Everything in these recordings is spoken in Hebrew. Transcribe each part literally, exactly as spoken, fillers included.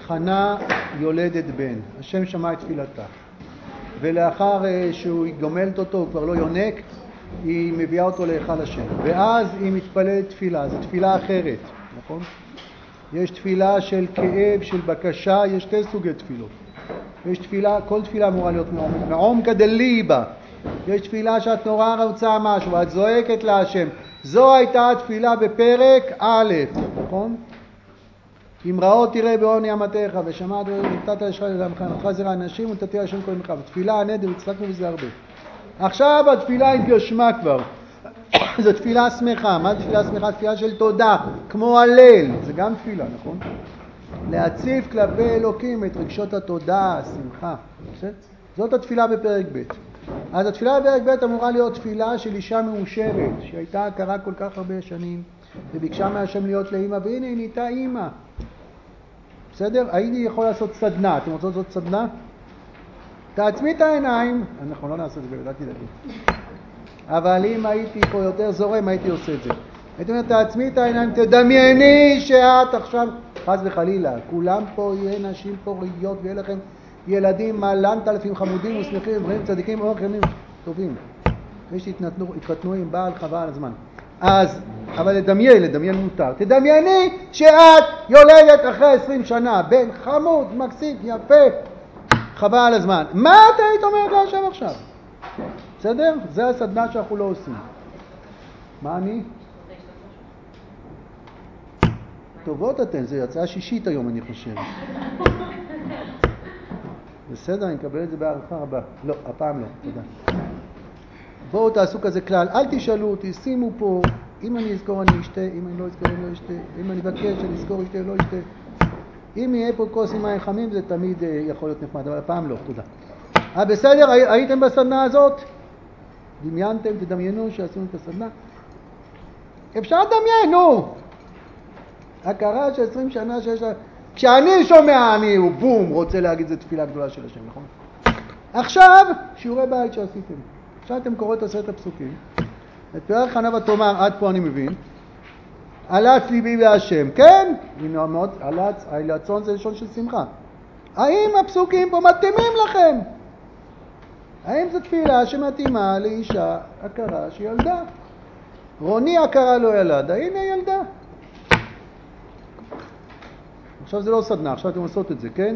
חנה יולדת בן, השם שמע את תפילתה, ולאחר שהוא גומלת אותו, הוא כבר לא יונק, היא מביאה אותו להיכל השם, ואז היא מתפללת תפילה, זו תפילה אחרת, נכון? יש תפילה של כאב, של בקשה, יש שתי סוגי תפילות. יש תפילה, כל תפילה אמורה להיות מעומקא דליבא. יש תפילה שאת נורא רוצה משהו, ואת זועקת להשם. זו הייתה התפילה בפרק א', נכון? אם ראות תראה בעוני אמתיך, ושמעת ונתת לשך לעמך זרע אנשים ונתתי השם כל עמך. תפילה הנדר, הצחקנו בזה הרבה. עכשיו התפילה התגשמה כבר. זו תפילה שמחה. מה תפילה שמחה? תפילה של תודה, כמו הלל. זה גם תפילה, נכון? להציף כלפי אלוקים את רגשות התודה, השמחה. זאת התפילה בפרק ב'. אז התפילה בפרק ב' אמורה להיות תפילה של אישה מאושרת, שהייתה הכרה כל כך הרבה שנים, וביקשה מהשם להיות לאמא, והנה היא נהייתה אמא. בסדר? הייתי יכול לעשות סדנה. אתם רוצות לעשות סדנה? תעצמי את העיניים. אנחנו לא נעשה את זה, לא תדאגו. אבל אם הייתי פה יותר זורם, הייתי עושה את זה. הייתי אומר, תעצמי את העיניים, תדמייני שאת עכשיו, חס וחלילה, כולם פה יהיה נשים פוריות, ויהיה לכם ילדים מלנת אלפים חמודים ושמחים, ובריאים צדיקים, אורך ימים טובים. יש התחתנו עם בעל חבל על הזמן. אז, אבל לדמיין, לדמיין מותר. תדמייני שאת יולדת אחרי עשרים שנה, בן חמוד, מקסים, יפה, חבל על הזמן. מה אתה היית אומרת להשם עכשיו? בסדר? זה הסדנה שאנחנו לא עושים. מה אני? טובות אתן, זה יצאה שישית היום אני חושב. בסדר, אני אקבל את זה בהערכה רבה. לא, הפעם לא, תודה. בואו תעשו כזה כלל, אל תשאלו אותי, שימו פה, אם אני אזכור אני אשתה, אם אני לא אזכור אני לא אשתה, אם אני אבקש אני אזכור אשתה, לא אשתה. אם יהיה פה כוס עם מים חמים זה תמיד יכול להיות נחמד, אבל הפעם לא, תודה. אה, בסדר, הייתם בסדנה הזאת? דמיינתם, תדמיינו שעשינו את הסדנה? אפשר לדמיין, נו! הכרה של עשרים שנה שיש לה... כשאני שומע אני, הוא בום, רוצה להגיד זה תפילה גדולה של השם, נכון? עכשיו, שיעורי בית שעשיתם. עכשיו אתם קוראים את עשרת הפסוקים. את פרק חנה ותאמר, עד פה אני מבין. עלץ ליבי בהשם, כן? הנה מאוד, עלץ, העלצון זה לשון של שמחה. האם הפסוקים פה מתאימים לכם? האם זו תפילה שמתאימה לאישה הכרה שילדה? רוני הכרה לא ילדה, הנה ילדה. עכשיו זה לא סדנה, עכשיו אתם עושות את זה, כן?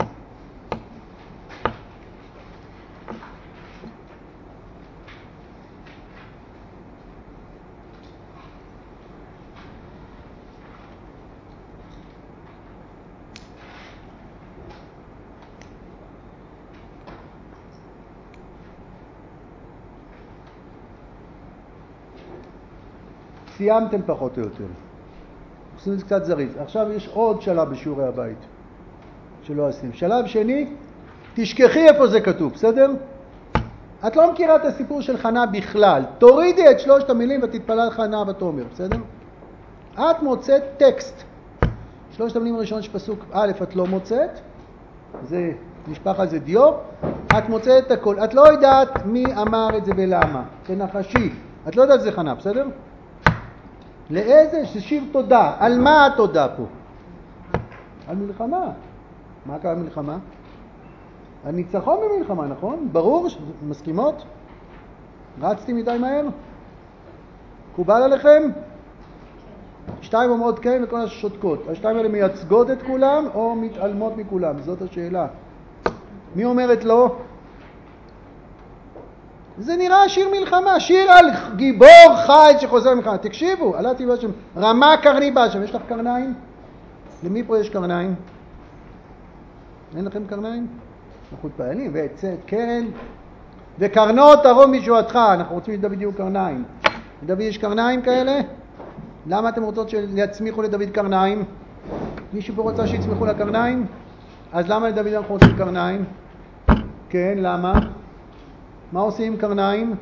סיימתם פחות או יותר. עושים את זה קצת זריז. עכשיו יש עוד שלב בשיעורי הבית שלא עושים. שלב שני, תשכחי איפה זה כתוב, בסדר? את לא מכירה את הסיפור של חנה בכלל. תורידי את שלושת המילים ותתפלל חנה ותאמר, בסדר? את מוצאת טקסט. שלושת המילים הראשון שפסוק א' את לא מוצאת. זה נשפך על זה דיו. את מוצאת את הכל. את לא יודעת מי אמר את זה ולמה. תנחשי. את לא יודעת זה חנה, בסדר? לאיזה? זה שיר תודה. על מה התודה פה? על מלחמה. מה קרה מלחמה? הניצחון במלחמה, נכון? ברור? מסכימות? רצתי מדי מהר? קובל עליכם? שתיים אומרות כן וכל השותקות. השתיים האלה מייצגות את כולם או מתעלמות מכולם? זאת השאלה. מי אומרת לא? זה נראה שיר מלחמה, שיר על גיבור חי שחוזר מלחמה. תקשיבו, עלתי בשם, רמה קרני בשם, יש לך קרניים? למי פה יש קרניים? אין לכם קרניים? אנחנו מתפעלים, ועצת קרן, וקרנות תרום משועתך, אנחנו רוצים לדוד יהיו קרניים. לדוד יש קרניים כאלה? למה אתם רוצות שיצמיחו לדוד קרניים? מישהו פה רוצה שיצמיחו לקרניים? אז למה לדוד אנחנו רוצים קרניים? כן, למה? מה עושים עם קרניים?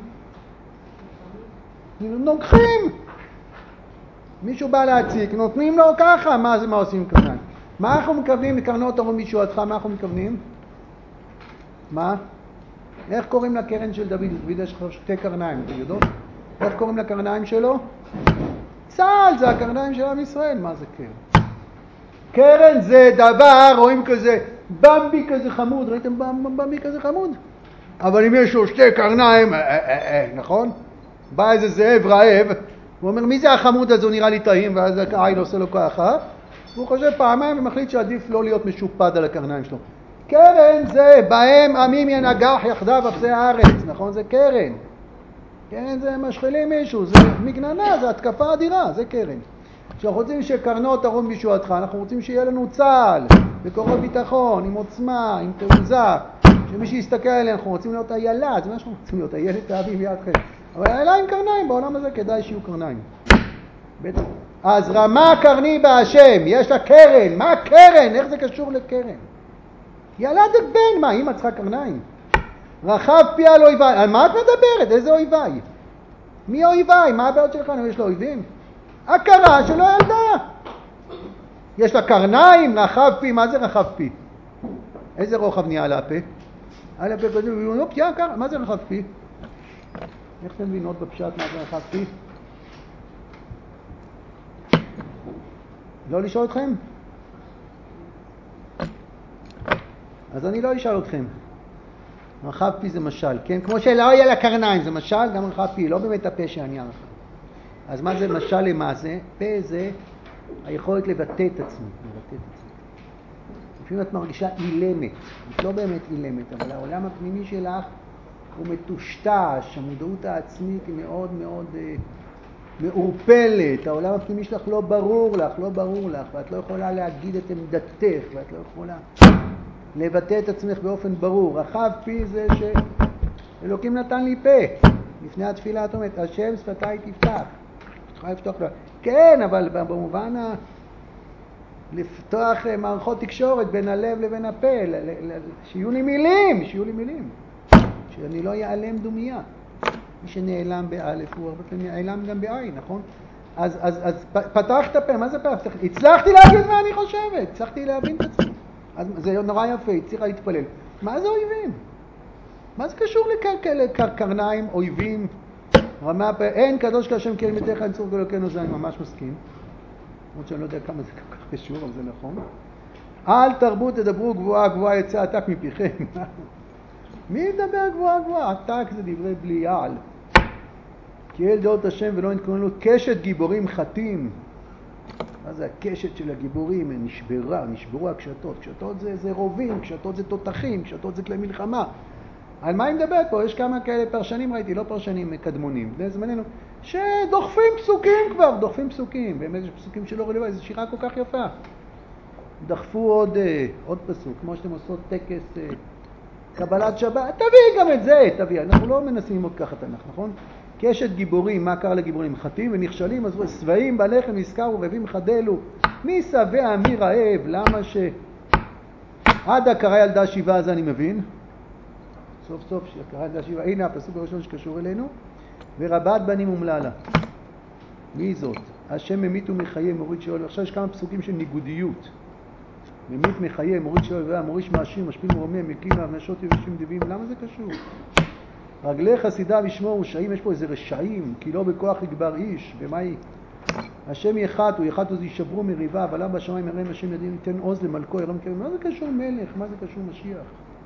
נוגחים. מישהו בא להציק, נותנים לו ככה, מה זה מה עושים עם קרניים? מה אנחנו מכוונים לקרנות תרום משועתך? מה אנחנו מכוונים? מה? איך קוראים לקרן של דוד? דוד יש שתי קרניים, אתם יודעות? איך קוראים לקרניים שלו? צהל, זה הקרניים של עם ישראל, מה זה קרן? קרן זה דבר, רואים כזה, במבי כזה חמוד, ראיתם במבי כזה חמוד? אבל אם יש לו שתי קרניים, אה, אה, אה, נכון? בא איזה זאב רעב, הוא אומר, מי זה החמוד הזה? הוא נראה לי טעים, ואז העין עושה לו ככה, והוא חושב פעמיים ומחליט שעדיף לא להיות משופד על הקרניים שלו. קרן זה, בהם עמים ינגח יחדיו אפסי הארץ, נכון? זה קרן. קרן זה משחילים מישהו, זה מגננה, זה התקפה אדירה, זה קרן. כשאנחנו רוצים שקרנות תרום בישועתך, אנחנו רוצים שיהיה לנו צה"ל, בכוחות ביטחון, עם עוצמה, עם תעוזה, שמי שיסתכל עליהם, אנחנו רוצים להיות איילה, זה מה שאנחנו רוצים להיות, הילד תאבים ידכם. אבל איילה עם קרניים, בעולם הזה כדאי שיהיו קרניים. בטח. אז רמה קרני בהשם, יש לה קרן, מה קרן? איך זה קשור לקרן? ילדת בן, מה, אמא צריכה קרניים? רחב פי על אויביי, על מה את מדברת? איזה אויביי? מי אויביי? מה הבעיות שלך? יש לה אויבים? הכרה שלא ילדה. יש לה קרניים, רחב פי, מה זה רחב פי? איזה רוחב נהיה על הפה? על הפה כזה, לא פיה, מה זה רחב פי? איך אתם מבינות בפשט מה זה רחב פי? לא לשאול אתכם? אז אני לא אשאל אתכם. רחב פי זה משל, כן? כמו שלא יהיה לה קרניים, זה משל, גם רחב פי, לא באמת הפה שאני הרחב. אז מה זה משל למה זה? פה זה היכולת לבטא את עצמי, לבטא את עצמי. לפעמים את מרגישה אילמת, את לא באמת אילמת, אבל העולם הפנימי שלך הוא מטושטש, המודעות העצמית היא מאוד מאוד אה, מעורפלת, העולם הפנימי שלך לא ברור לך, לא ברור לך, ואת לא יכולה להגיד את עמדתך, ואת לא יכולה לבטא את עצמך באופן ברור. רחב פי זה שאלוקים נתן לי פה. לפני התפילה את אומרת, השם שפתיי תפתח. צריכה לפתוח לו. כן, אבל במובן ה... לפתוח מערכות תקשורת בין הלב לבין הפה, שיהיו לי מילים, שיהיו לי מילים. שאני לא יעלם דומיה. מי שנעלם באלף הוא הרבה פעמים נעלם גם בעין, נכון? אז, אז, אז פתח את הפה, מה זה פתח? הצלחתי להגיד מה אני חושבת, הצלחתי להבין את עצמי. אז זה נורא יפה, הצליחה להתפלל. מה זה אויבים? מה זה קשור לקרניים, אויבים? רמה, אין קדוש כשם כי אלמתך אין צורך אלוקינו, זה אני ממש מסכים. למרות שאני לא יודע כמה זה כל כך קשור, אבל זה נכון. אל תרבו תדברו גבוהה גבוהה יצא עתק מפיכם. מי ידבר גבוהה גבוהה? עתק זה דברי בליעל. כי אל דעות השם ולא נתכוננו קשת גיבורים חטים. מה זה הקשת של הגיבורים? נשברה, נשברו הקשתות. קשתות זה, זה רובים, קשתות זה תותחים, קשתות זה כלי מלחמה. על מה היא מדברת פה? יש כמה כאלה פרשנים, ראיתי, לא פרשנים קדמונים, בני זמננו, שדוחפים פסוקים כבר, דוחפים פסוקים. באמת יש פסוקים שלא רלוונטיים, זו שירה כל כך יפה. דחפו עוד, עוד פסוק, כמו שאתם עושות טקס קבלת שבת, תביא גם את זה, תביא. אנחנו לא מנסים ללמוד ככה תנ"ך, נכון? קשת גיבורים, מה קרה לגיבורים? חטאים ונכשלים, אז שבעים בלחם נזכרו, רעבים חדלו. מי שבע מי רעב? למה ש... עד הקרא ילדה שבעה, זה אני מבין. סוף סוף שקרא ילדה שבעה. הנה הפסוק הראשון שקשור אלינו. ורבת בנים אומללה. מי זאת? השם ממית ומחיה, מוריד שאול. עכשיו יש כמה פסוקים של ניגודיות. ממית מחיה, מוריד שאול ואוהב, מוריש מאשים, משפיל מרומם, מקים והבנשות יבשים דבים. למה זה קשור? רגלי חסידיו ישמעו רשעים, יש פה איזה רשעים, כי לא בכוח יגבר איש. ומה היא? השם יחת, הוא יחת וזה יישברו מריבה, אבל אבא השמיים ירם השם ידין, ייתן עוז למלכו, ירם כרם. מה זה קשור מלך? מה זה קשור משיח?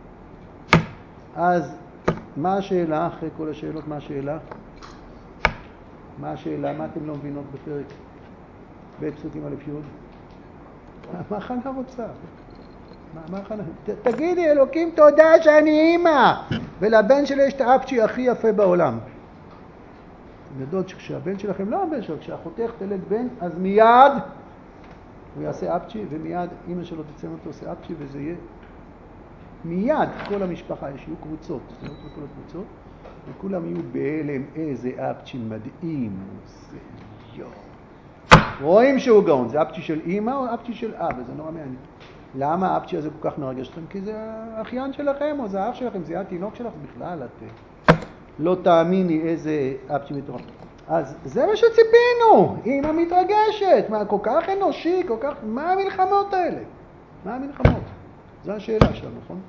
אז מה השאלה? אחרי כל השאלות, מה השאלה? מה השאלה? מה אתם לא מבינות בפרק ב' פסוקים א' י'? מה חנה רוצה? מה, מה חנה? ת, תגידי, אלוקים, תודה שאני אימא, ולבן שלי יש את האפצ'י הכי יפה בעולם. אתם יודעות שכשהבן שלכם, לא הבן שלכם, כשאחותך תלד בן, אז מיד הוא יעשה אפצ'י, ומיד אמא שלו תצא אותו עושה אפצ'י, וזה יהיה מיד כל המשפחה, יש יהיו קבוצות, זה לא כל הקבוצות, וכולם יהיו בהלם, איזה אפצ'י מדהים, זה יו. רואים שהוא גאון, זה אפצ'י של אמא או אפצ'י של אבא, זה נורא מעניין. למה האפצ'י הזה כל כך מרגש אתכם? כי זה האחיין שלכם או זה האח שלכם, זה התינוק שלך בכלל, את לא תאמיני איזה אפצ'י מתוכם. אז זה מה שציפינו, אמא מתרגשת, מה כל כך אנושי, כל כך, מה המלחמות האלה? מה המלחמות? זו השאלה שלנו, נכון?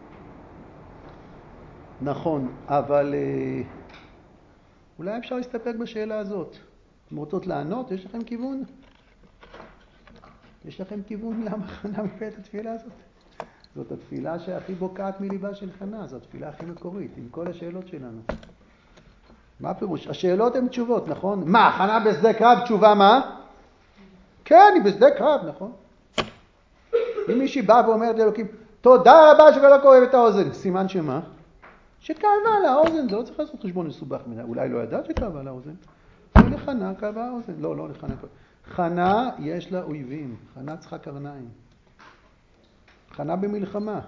נכון, אבל אה, אולי אפשר להסתפק בשאלה הזאת. אתם רוצות לענות? יש לכם כיוון? יש לכם כיוון למה חנה מביאה את התפילה הזאת? זאת התפילה שהכי בוקעת מליבה של חנה, זאת התפילה הכי מקורית, עם כל השאלות שלנו. מה הפירוש? השאלות הן תשובות, נכון? מה, חנה בשדה קרב, תשובה מה? כן, היא בשדה קרב, נכון? אם מישהי בא ואומרת לאלוקים, תודה רבה שכל לא כואב את האוזן, סימן שמה? שכאבה לה האוזן, זה לא צריך לעשות חשבון מסובך מנה, אולי לא ידעת שכאבה לה האוזן, אבל לחנה כאבה האוזן, לא, לא לחנה כאבה. חנה יש לה אויבים, חנה צריכה קרניים. חנה במלחמה.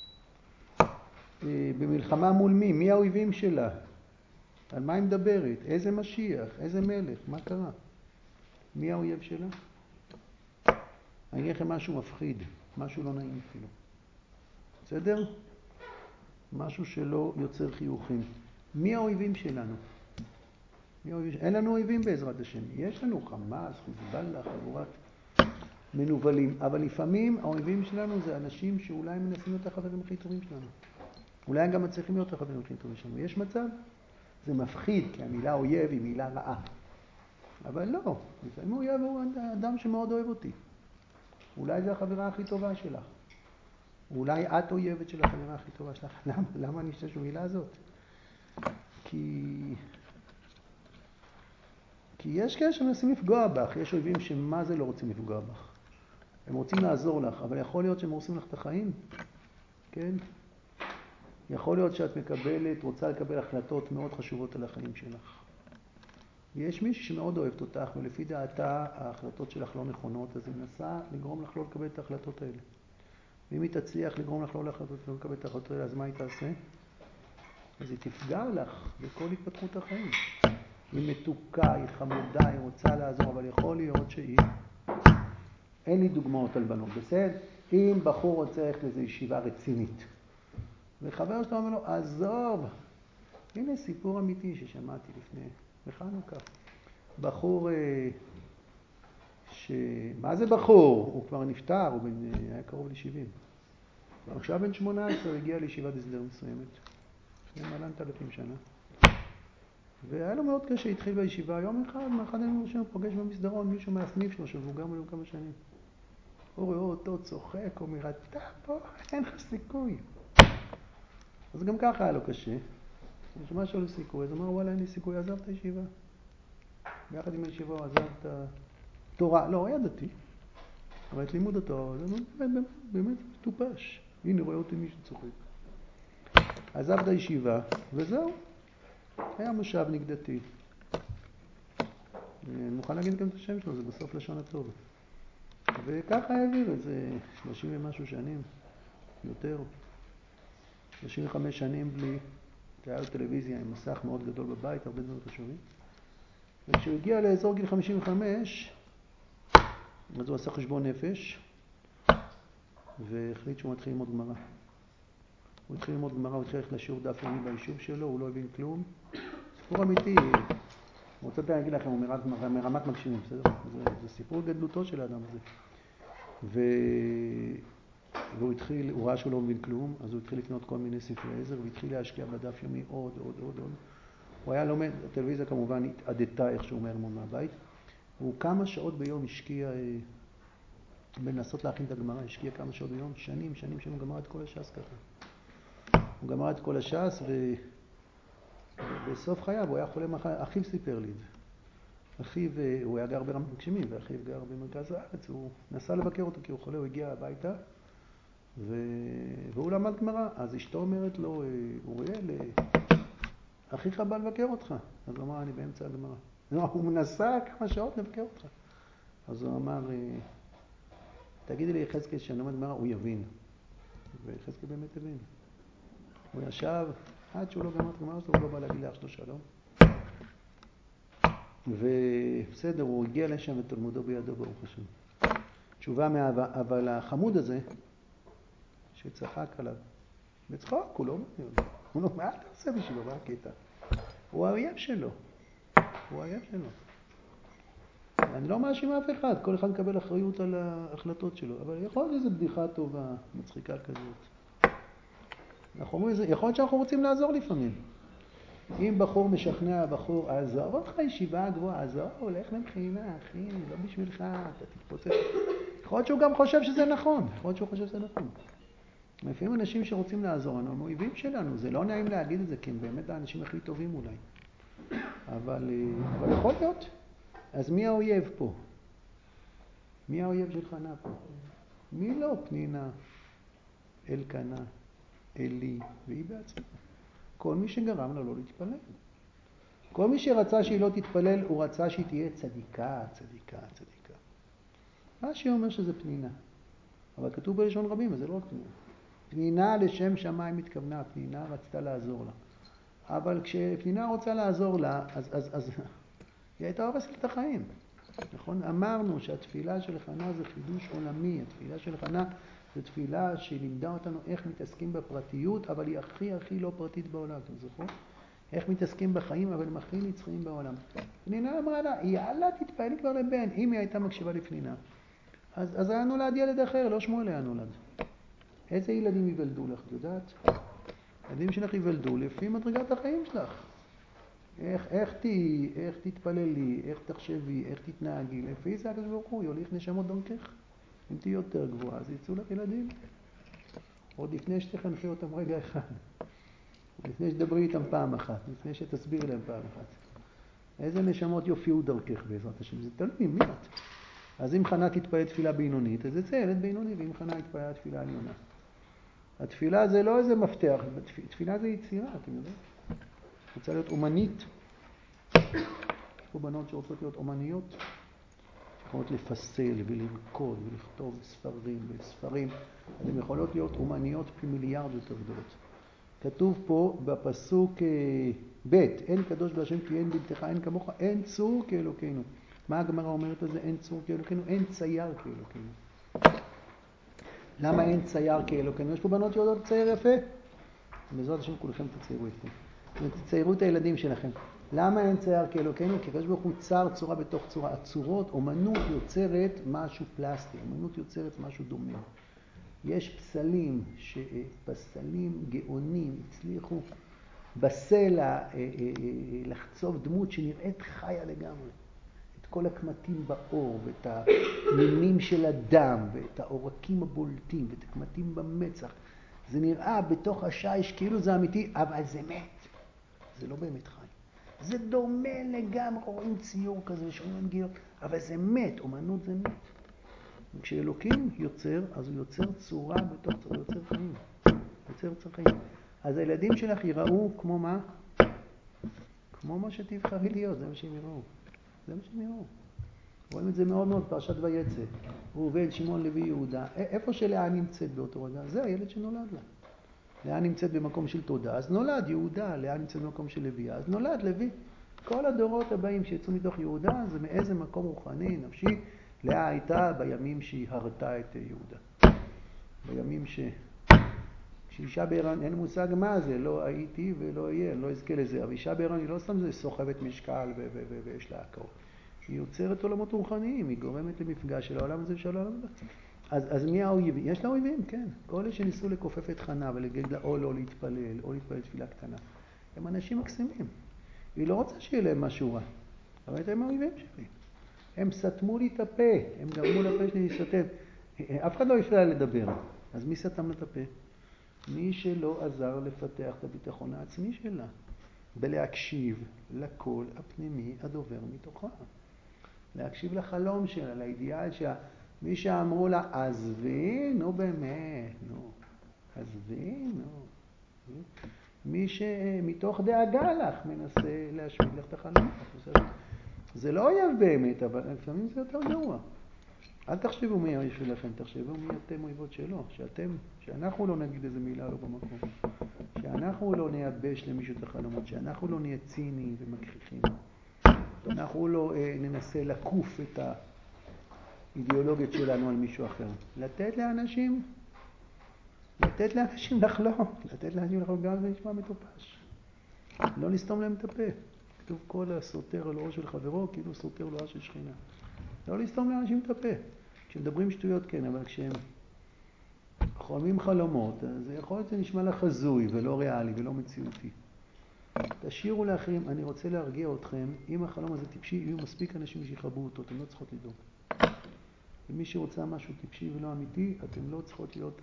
במלחמה מול מי? מי האויבים שלה? על מה היא מדברת? איזה משיח? איזה מלך? מה קרה? מי האויב שלה? אני אגיד לכם משהו מפחיד, משהו לא נעים אפילו. בסדר? משהו שלא יוצר חיוכים. מי האויבים שלנו? מי האויבים? אין לנו אויבים בעזרת השם. יש לנו חמאס, חיזבאללה, חבורת מנובלים, אבל לפעמים האויבים שלנו זה אנשים שאולי מנסים להיות החברים הכי טובים שלנו. אולי הם גם מצליחים להיות החברים הכי טובים שלנו. יש מצב? זה מפחיד, כי המילה אויב היא מילה רעה. אבל לא, לפעמים אויב הוא אדם שמאוד אוהב אותי. אולי זה החברה הכי טובה שלך. אולי את אויבת של החברה הכי טובה שלך. למה, למה אני חושב במילה הזאת? כי... כי יש כאלה שמנסים לפגוע בך, יש אויבים שמה זה לא רוצים לפגוע בך. הם רוצים לעזור לך, אבל יכול להיות שהם הורסים לך את החיים, כן? יכול להיות שאת מקבלת, רוצה לקבל החלטות מאוד חשובות על החיים שלך. יש מישהו שמאוד אוהבת אותך, ולפי דעתה ההחלטות שלך לא נכונות, אז היא מנסה לגרום לך לא לקבל את ההחלטות האלה. ואם היא תצליח לגרום לך לא להחלטות, לא לקבל את ההחלטות האלה, אז מה היא תעשה? אז היא תפגע לך בכל התפתחות החיים. היא מתוקה, היא חמודה, היא רוצה לעזור, אבל יכול להיות שהיא... אין לי דוגמאות על בנות, בסדר? אם בחור רוצה ללכת לאיזו ישיבה רצינית, וחבר שלו אומר לו, עזוב, הנה סיפור אמיתי ששמעתי לפני, בחנוכה. בחור, ש... מה זה בחור? הוא כבר נפטר, הוא בן... היה קרוב ל-שבעים. עכשיו בן שמונה עשרה הגיע לישיבת הסדר מסוימת, לפני מלנת אלפים שנה. והיה לו מאוד קשה, התחיל בישיבה, יום אחד, מאחד הימים ראשון, פוגש במסדרון מישהו מהסניף שלו, שמבוגר ממנו כמה שנים. הוא רואה אותו, צוחק, הוא אומר, אתה פה, אין לך סיכוי. אז גם ככה היה לו קשה. הוא שמע שלו סיכוי, אז אמר, וואלה, אין לי סיכוי, עזב את הישיבה. ביחד עם הישיבה הוא עזב את התורה, לא, היה דתי. אבל את לימוד התורה, זה באמת, באמת, באמת טופש. הנה, רואה אותי מישהו צוחק. עזב את הישיבה, וזהו. היה מושבניק דתי. אני מוכן להגיד גם את השם שלו, זה בסוף לשון הטוב. וככה העביר איזה שלושים ומשהו שנים, יותר, שלושים וחמש שנים בלי, היה לו טלוויזיה עם מסך מאוד גדול בבית, הרבה דברים חשובים. וכשהוא הגיע לאזור גיל חמישים וחמש, אז הוא עשה חשבון נפש, והחליט שהוא מתחיל ללמוד גמרא. הוא התחיל ללמוד גמרא, הוא התחיל ללכת לשיעור דף יומי ביישוב שלו, הוא לא הבין כלום. סיפור אמיתי, אני רוצה להגיד לכם, הוא מרמת, מרמת מגשימים, בסדר? זה, זה סיפור גדלותו של האדם הזה. ו... והוא התחיל, הוא ראה שהוא לא מבין כלום, אז הוא התחיל לקנות כל מיני ספרי עזר, הוא התחיל להשקיע בדף יומי עוד, עוד, עוד, עוד. הוא היה לומד, הטלוויזיה כמובן התעדתה איכשהו מהר מאוד מהבית. הוא כמה שעות ביום השקיע, בנסות להכין את הגמרא, השקיע כמה שעות ביום, שנים, שנים, שנים, הוא גמר את כל הש"ס ככה. הוא גמר את כל הש"ס, ובסוף חייו הוא היה חולה מחלה, אחיו סיפר לי את זה. אחיו, הוא היה גר ברמת מגשימים, ואחיו גר במרכז הארץ, הוא נסע לבקר אותו כי הוא חולה, הוא הגיע הביתה, ו... והוא למד גמרא. אז אשתו אומרת לו, אוריאל, אחיך בא לבקר אותך. אז הוא אמר, אני באמצע הגמרא. הוא מנסה כמה שעות לבקר אותך. אז הוא אמר, תגידי לי יחזקאל שאני לומד גמרא, הוא יבין. ויחזקאל באמת הבין. הוא ישב, עד שהוא לא גמר את הגמרא שלו, הוא לא בא להגיד לאח שלו שלום. ובסדר, הוא הגיע לשם ותלמודו בידו, ברוך השם. תשובה מאהבה, אבל החמוד הזה, שצחק עליו, בצחוק, הוא לא מעניין. הוא לא, מה אתה עושה בשבילו? מה הקטע? הוא האויב שלו. הוא האויב שלו. אני לא מאשים אף אחד, כל אחד מקבל אחריות על ההחלטות שלו, אבל יכול להיות איזו בדיחה טובה, מצחיקה כזאת. אנחנו אומרים, יכול להיות שאנחנו רוצים לעזור לפעמים. אם בחור משכנע, בחור, עזוב אותך ישיבה גבוהה, עזוב, הולך למכינה, אחי, לא בשבילך, אתה תתפוצץ. יכול להיות שהוא גם חושב שזה נכון, יכול להיות שהוא חושב שזה נכון. לפעמים אנשים שרוצים לעזור לנו, הם אויבים שלנו, זה לא נעים להגיד את זה, כי הם באמת האנשים הכי טובים אולי. אבל, אבל יכול להיות. אז מי האויב פה? מי האויב של חנה פה? מי לא? פנינה, אלקנה, אלי, והיא בעצמה. כל מי שגרם לה לא להתפלל. כל מי שרצה שהיא לא תתפלל, הוא רצה שהיא תהיה צדיקה, צדיקה, צדיקה. מה שהיא אומר שזה פנינה. אבל כתוב בלשון רבים, אז זה לא רק פנינה. פנינה לשם שמיים מתכוונה, פנינה רצתה לעזור לה. אבל כשפנינה רוצה לעזור לה, אז, אז, אז היא הייתה הורסת את החיים. נכון? אמרנו שהתפילה של חנה זה חידוש עולמי. התפילה של חנה זה תפילה שלימדה אותנו איך מתעסקים בפרטיות, אבל היא הכי הכי לא פרטית בעולם, אתם זוכרים? איך מתעסקים בחיים, אבל הם הכי נצחיים בעולם. פנינה אמרה לה, יאללה, תתפעלי כבר לבן. אם היא הייתה מקשיבה לפנינה, אז, אז היה נולד ילד אחר, לא שמואל היה נולד. איזה ילדים יוולדו לך, את יודעת? ילדים שלך יוולדו לפי מדרגת החיים שלך. איך, איך, תה, איך תתפללי, איך תחשבי, איך תתנהגי, לפי זה הקדוש ברוך הוא יוליך נשמות דרכך. אם תהיי יותר גבוהה, אז יצאו לך ילדים. עוד לפני שתחנכי אותם רגע אחד. לפני שתדברי איתם פעם אחת, לפני שתסבירי להם פעם אחת. איזה נשמות יופיעו דרכך בעזרת השם, זה תלוי מי את. אז אם חנה תתפלל תפילה בינונית, אז זה ילד בינוני, ואם חנה תתפלל תפילה עליונה. התפילה זה לא איזה מפתח, תפילה זה יצירה, אתם יודעים? רוצה להיות אומנית. יש פה בנות שרוצות להיות אומניות, יכולות לפסל ולרקוד ולכתוב ספרים וספרים. הן יכולות להיות אומניות פי מיליארד יותר גדולות. כתוב פה בפסוק ב', אין קדוש בהשם כי אין בלתך, אין כמוך, אין צור כאלוקינו. מה הגמרא אומרת על זה? אין צור כאלוקינו, אין צייר כאלוקינו. למה אין צייר כאלוקינו? יש פה בנות שיודעות לצייר יפה. בעזרת השם כולכם תציירו יפה. תציירו את הילדים שלכם. למה אין צייר כאלוקינו? כי הקדוש ברוך הוא צר צורה בתוך צורה. הצורות, אומנות יוצרת משהו פלסטי, אומנות יוצרת משהו דומה. יש פסלים, פסלים גאונים הצליחו בסלע לחצוב דמות שנראית חיה לגמרי. את כל הקמטים באור, ואת המינים של הדם, ואת העורקים הבולטים, ואת הקמטים במצח. זה נראה בתוך השיש כאילו זה אמיתי, אבל זה מת. זה לא באמת חי. זה דומה לגמרי, רואים ציור כזה ושומעים גילות, אבל זה מת, אומנות זה מת. וכשאלוקים יוצר, אז הוא יוצר צורה בתוך צורה, הוא יוצר חיים. יוצר יוצר חיים. אז הילדים שלך יראו כמו מה? כמו מה שתבחרי להיות, זה מה שהם יראו. זה מה שהם יראו. רואים את זה מאוד מאוד, פרשת ויצא. ראובן, שמעון, לוי, יהודה. איפה שלאה נמצאת באותו רגע? זה הילד שנולד לה. לאה נמצאת במקום של תודה, אז נולד יהודה. לאה נמצאת במקום של לוי, אז נולד לוי. כל הדורות הבאים שיצאו מתוך יהודה, זה מאיזה מקום רוחני, נפשי. לאה הייתה בימים שהיא הרתה את יהודה. בימים ש... כשאישה בהיריון, אין מושג מה זה, לא הייתי ולא אהיה, לא אזכה לזה. אבל אישה בהיריון היא לא סתם זה סוחבת משקל ויש לה הקרוב. היא יוצרת עולמות רוחניים, היא גורמת למפגש של העולם הזה ושל העולם הזה. אז, אז מי האויבים? יש לה אויבים, כן. כל אלה שניסו לקופף את חנה ולגד לה או לא להתפלל, או להתפלל תפילה קטנה. הם אנשים מקסימים. היא לא רוצה שיהיה להם משהו רע. אבל הם האויבים שלי. הם סתמו לי את הפה, הם גרמו לפה שלי להסתתף. אף אחד לא הפריע לדבר. אז מי סתם את הפה? מי שלא עזר לפתח את הביטחון העצמי שלה. בלהקשיב לקול הפנימי הדובר מתוכה. להקשיב לחלום שלה, לאידיאל שלה. מי שאמרו לה, עזבי, נו באמת, נו. עזבי, נו. מי שמתוך דאגה לך מנסה להשמיד לך את החלום. זה לא אויב באמת, אבל לפעמים זה יותר גרוע. אל תחשבו מי האויב שלכם, תחשבו מי אתם אויבות שלו. שאתם, שאנחנו לא נגיד איזה מילה לא במקום. שאנחנו לא נייבש למישהו את החלומות, שאנחנו לא נהיה ציניים ומכחיכים. אנחנו לא אה, ננסה לקוף את האידיאולוגיות שלנו על מישהו אחר. לתת לאנשים, לתת לאנשים לחלום, לתת לאנשים לחלום, גם זה נשמע מטופש. לא נסתום להם את הפה. כתוב כל הסותר על אור של חברו, כאילו סותר לו של שכינה. לא לסתום לאנשים את הפה. כשמדברים שטויות כן, אבל כשהם חולמים חלומות, אז יכול להיות זה נשמע לך חזוי ולא ריאלי ולא מציאותי. תשאירו לאחרים, אני רוצה להרגיע אתכם, אם החלום הזה טיפשי, יהיו מספיק אנשים שיחברו אותו, אתם לא צריכות לדאוג. ומי שרוצה משהו טיפשי ולא אמיתי, אתם לא צריכות להיות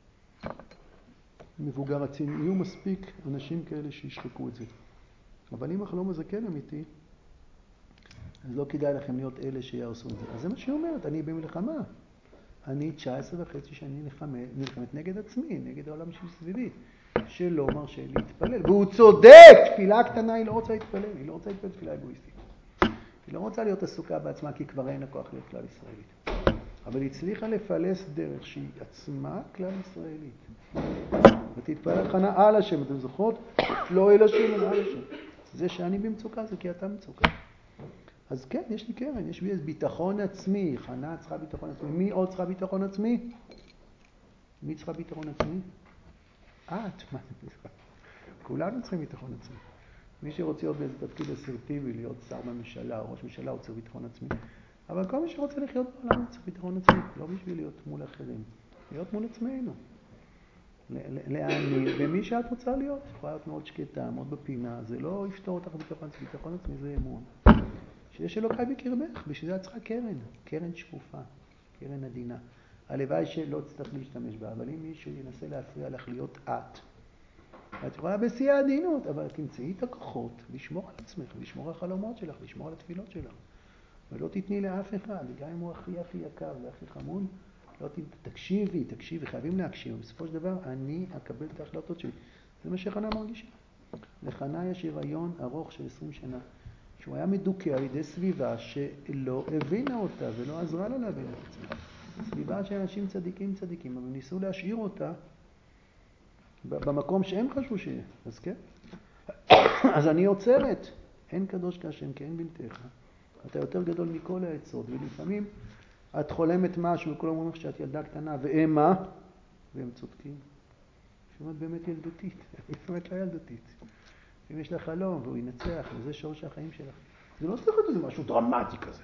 המבוגר הציני. יהיו מספיק אנשים כאלה שישחקו את זה. אבל אם החלום הזה כן אמיתי, אז לא כדאי לכם להיות אלה שיעשו את זה. אז זה מה שהיא אומרת, אני במלחמה. אני תשע עשרה וחצי שנים נלחמת נגד עצמי, נגד העולם שסביבי, שלא מרשה להתפלל. והוא צודק! תפילה קטנה היא לא רוצה להתפלל, היא לא רוצה להתפלל תפילה אגואיסטית. היא לא רוצה להיות עסוקה בעצמה, כי כבר אין הכוח להיות כלל ישראלית. אבל היא הצליחה לפלס דרך שהיא עצמה כלל ישראלית. ותתפלל חנה על השם, אתם זוכרות? לא אל השם, אלא על השם. זה שאני במצוקה זה כי אתה מצוקה. אז כן, יש לי קרן, יש לי ביטחון עצמי. חנה צריכה ביטחון עצמי. מי עוד צריכה ביטחון עצמי? מי צריכה ביטחון עצמי? את, מה זה ביטחון? כולנו צריכים ביטחון עצמי. מי שרוצה להיות באיזה תפקיד אסרטיבי, להיות שר בממשלה או ראש ממשלה, הוא צריך ביטחון עצמי. אבל כל מי שרוצה לחיות בעולם צריך ביטחון עצמי, לא בשביל להיות מול אחרים, להיות מול עצמנו. להאמין, ומי שאת רוצה להיות, יכולה להיות מאוד שקטה, מאוד בפינה, זה לא יפתור אותך ביטחון עצמי, ביטחון עצמי זה אמון. שיש אלוקי בקרבך, בשביל זה את צריכה קרן, קרן שקופה, קרן עדינה. הלוואי שלא תצטרך להשתמש בה, אבל אם מישהו ינסה להפריע לך להיות את, את יכולה בשיא העדינות, אבל תמצאי את הכוחות לשמור על עצמך, לשמור על החלומות שלך, לשמור על התפילות שלך. ולא תתני לאף אחד, גם אם הוא הכי הכי יקר והכי חמוד, לא ת... תקשיבי, תקשיבי, חייבים להקשיב. בסופו של דבר, אני אקבל את ההחלטות שלי. זה מה שחנה מרגישה. לחנה יש הריון ארוך של עשרים שנה, שהוא היה מדוכא על ידי סביבה שלא הבינה אותה ולא עזרה לה להבין את עצמה. סביבה של אנשים צדיקים צדיקים, אבל ניסו להשאיר אותה במקום שהם חשבו שיהיה. אז כן? אז אני עוצרת. אין קדוש כהשם, כי אין בלתך. אתה יותר גדול מכל העצות, ולפעמים את חולמת משהו, וכל אומרים לך שאת ילדה קטנה, והם מה? והם צודקים. לפעמים את באמת ילדותית, לפעמים לא ילדותית. אם יש לך חלום, והוא ינצח, וזה שורש החיים שלך. זה לא צריך להיות איזה משהו דרמטי כזה.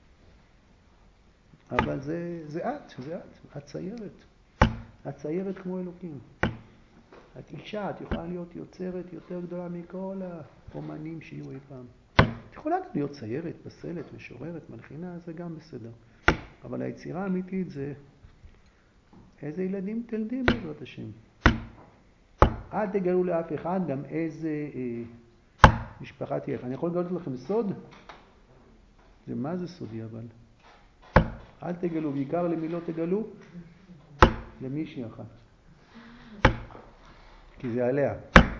אבל זה, זה את, זה את, את ציירת. את ציירת כמו אלוקים. את אישה, את יכולה להיות יוצרת יותר גדולה מכל האומנים שיהיו אי פעם. את יכולה גם להיות ציירת, פסלת, משוררת, מלחינה, זה גם בסדר. אבל היצירה האמיתית זה איזה ילדים תלדי בעזרת השם. אל תגלו לאף אחד גם איזה אה, משפחה תהיה. אני יכול לגלות לכם סוד? זה מה זה סודי אבל? אל תגלו, בעיקר למי לא תגלו? למישהי אחת. כי זה עליה.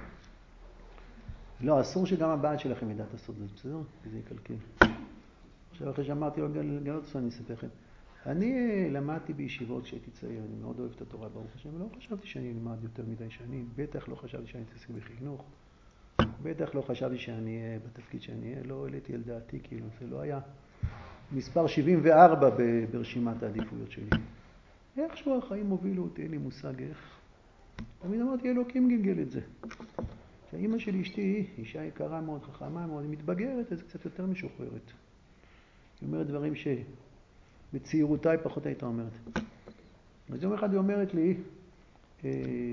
לא, אסור שגם הבעד שלכם ידע את הסוד, זה בסדר? כי זה יקלקל. עכשיו אחרי שאמרתי לו לגלות אותו, אני אספר לכם. אני למדתי בישיבות כשהייתי צעיר, אני מאוד אוהב את התורה ברוך השם, ולא חשבתי שאני אלמד יותר מדי שנים, בטח לא חשבתי שאני אתעסק בחינוך, בטח לא חשבתי שאני אהיה בתפקיד שאני אהיה, לא העליתי על דעתי, כאילו זה לא היה מספר שבעים וארבע ברשימת העדיפויות שלי. איכשהו החיים הובילו אותי, אין לי מושג איך. תמיד אמרתי, אלוקים גלגל את זה. שהאמא שלי אשתי, אישה יקרה מאוד, חכמה מאוד, היא מתבגרת, אז זה קצת יותר משוחררת. היא אומרת דברים שבצעירותיי פחות הייתה אומרת. אז יום אחד היא אומרת לי, אה,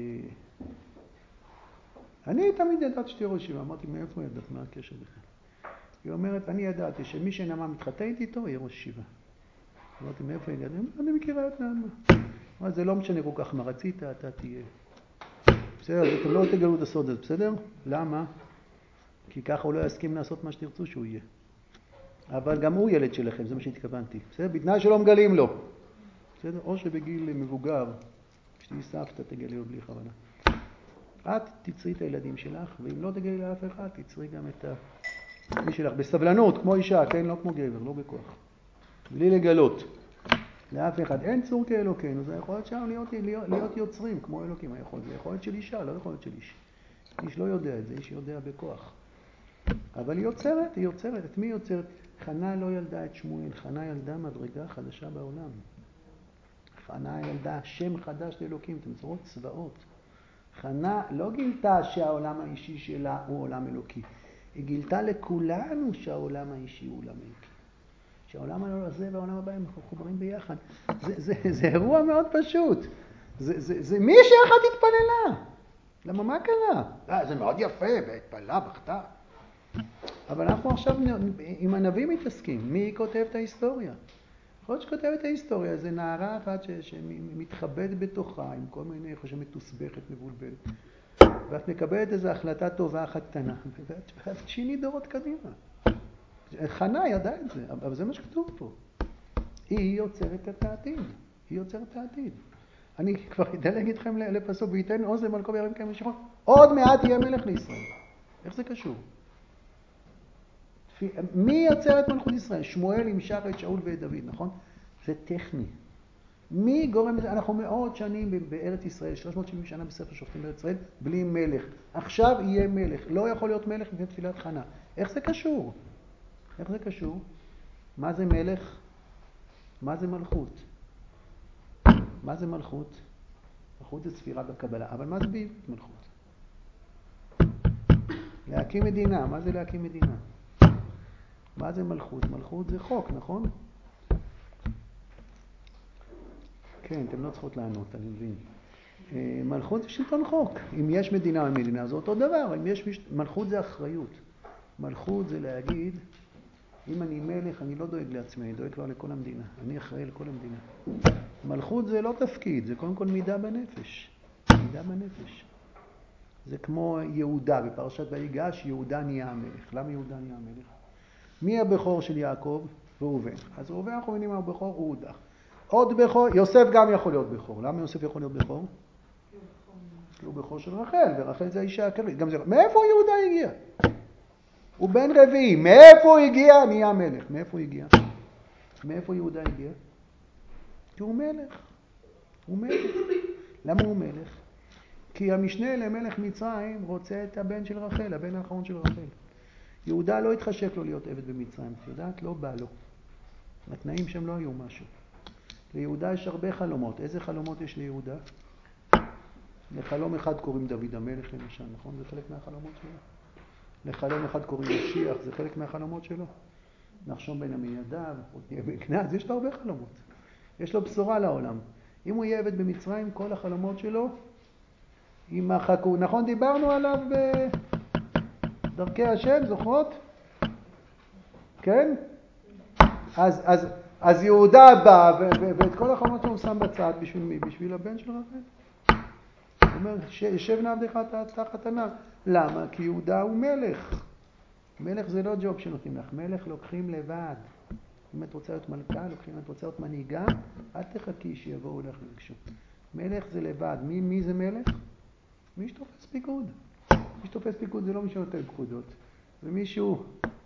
אני תמיד ידעת שתהיה ראש ישיבה. אמרתי, מאיפה ידעת? מה הקשר בכלל? היא אומרת, אני ידעתי שמי שנעמה מתחתנת איתו, יהיה ראש ישיבה. אמרתי, מאיפה ידעת? אני מכירה את נעמה. אבל זה לא משנה כל כך מה רצית, אתה תהיה. בסדר, אתם לא תגלו את הסוד הזה, בסדר? למה? כי ככה הוא לא יסכים לעשות מה שתרצו שהוא יהיה. אבל גם הוא ילד שלכם, זה מה שהתכוונתי. בסדר? בתנאי שלא מגלים לו. בסדר? או שבגיל מבוגר, כשתהי סבתא, תגלי לו בלי כוונה. את תצרי את הילדים שלך, ואם לא תגלי לאף אחד, תצרי גם את מי שלך. בסבלנות, כמו אישה, כן? לא כמו גבר, לא בכוח. בלי לגלות. לאף אחד. אין צור כאלוקינו, זה יכול להיות שם להיות, להיות, להיות יוצרים, כמו אלוקים. היכול, זה יכול להיות של אישה, לא יכול להיות של איש. איש לא יודע את זה, איש יודע בכוח. אבל היא יוצרת, היא יוצרת. את מי יוצרת? חנה לא ילדה את שמואל, חנה ילדה מדרגה חדשה בעולם. חנה ילדה שם חדש לאלוקים, אתם זוכרות? צבאות. חנה לא גילתה שהעולם האישי שלה הוא עולם אלוקי. היא גילתה לכולנו שהעולם האישי הוא עולם אלוקי. שהעולם הזה והעולם הבא הם מחוברים ביחד. זה, זה, זה אירוע מאוד פשוט. זה, זה, זה מי שאחת התפללה. למה מה קרה? אה, זה מאוד יפה, והתפללה, בכתה. אבל אנחנו עכשיו עם הנביא מתעסקים. מי כותב את ההיסטוריה? עוד שכותב את ההיסטוריה, זה נערה אחת ש... שמתחבאת בתוכה עם כל מיני חושב מתוסבכת, מבולבלת. ואת מקבלת איזו החלטה טובה אחת קטנה, ואת, ואת שיני דורות קדימה. חנה ידעה את זה, אבל זה מה שכתוב פה. היא יוצרת את העתיד. היא יוצרת את העתיד. אני כבר אדלג איתכם לפסוק, וייתן עוז למלכו בירם קיים ושכון. עוד מעט יהיה מלך לישראל. איך זה קשור? מי יוצר את מלכות ישראל? שמואל ימשך את שאול ואת דוד, נכון? זה טכני. מי גורם לזה? אנחנו מאות שנים בארץ ישראל, שלוש מאות שבעים שנה בספר שופטים בארץ ישראל, בלי מלך. עכשיו יהיה מלך. לא יכול להיות מלך לפני תפילת חנה. איך זה קשור? איך זה קשור? מה זה מלך? מה זה מלכות? מה זה מלכות? מלכות זה ספירה בקבלה, אבל מה זה בעברית מלכות? להקים מדינה, מה זה להקים מדינה? מה זה מלכות? מלכות זה חוק, נכון? כן, אתם לא צריכות לענות, אני מבין. מלכות זה שלטון חוק. אם יש מדינה או מדינה, זה אותו דבר. אם יש מש... מלכות זה אחריות. מלכות זה להגיד, אם אני מלך, אני לא דואג לעצמי, אני דואג כבר לכל המדינה. אני אחראי לכל המדינה. מלכות זה לא תפקיד, זה קודם כל מידה בנפש. מידה בנפש. זה כמו יהודה, בפרשת ויגש, יהודה נהיה המלך. למה יהודה נהיה המלך? מי הבכור של יעקב? ראובן. אז ראובן אנחנו מבינים מה הבכור? הוא הודח. עוד בכור, יוסף גם יכול להיות בכור. למה יוסף יכול להיות בכור? הוא בכור של רחל, ורחל זה האישה העיקרית. גם זה, מאיפה יהודה הגיע? הוא בן רביעי. מאיפה הוא הגיע? נהיה מלך. מאיפה הוא הגיע? מאיפה יהודה הגיע? כי הוא מלך. הוא מלך. למה הוא מלך? כי המשנה למלך מצרים רוצה את הבן של רחל, הבן האחרון של רחל. יהודה לא התחשק לו להיות עבד במצרים, את יודעת? לא בא לו. התנאים שם לא היו משהו. ליהודה יש הרבה חלומות. איזה חלומות יש ליהודה? לחלום אחד קוראים דוד המלך למשל, נכון? זה חלק מהחלומות שלו. לחלום אחד קוראים משיח, זה חלק מהחלומות שלו. נחשון בן עמינדב, עוד נהיה בגנז, יש לו הרבה חלומות. יש לו בשורה לעולם. אם הוא יהיה עבד במצרים, כל החלומות שלו יימחקו. נכון, דיברנו עליו בדרכי השם, זוכרות? כן? אז, אז, אז יהודה בא, ו- ו- ואת כל החלומות שלו הוא שם בצד בשביל מי? בשביל הבן של רחל. הוא אומר, ישב נא עבדך תחת עיניו. למה? כי יהודה הוא מלך. מלך זה לא ג'וב שנותנים לך. מלך לוקחים לבד. אם את רוצה להיות מלכה, לוקחים, אם את רוצה להיות מנהיגה, אל תחכי שיבואו לך לבקשו. מלך זה לבד. מי, מי זה מלך? מי שתופס פיקוד. מי שתופס פיקוד זה לא מי שנותן פקודות. זה מישהו...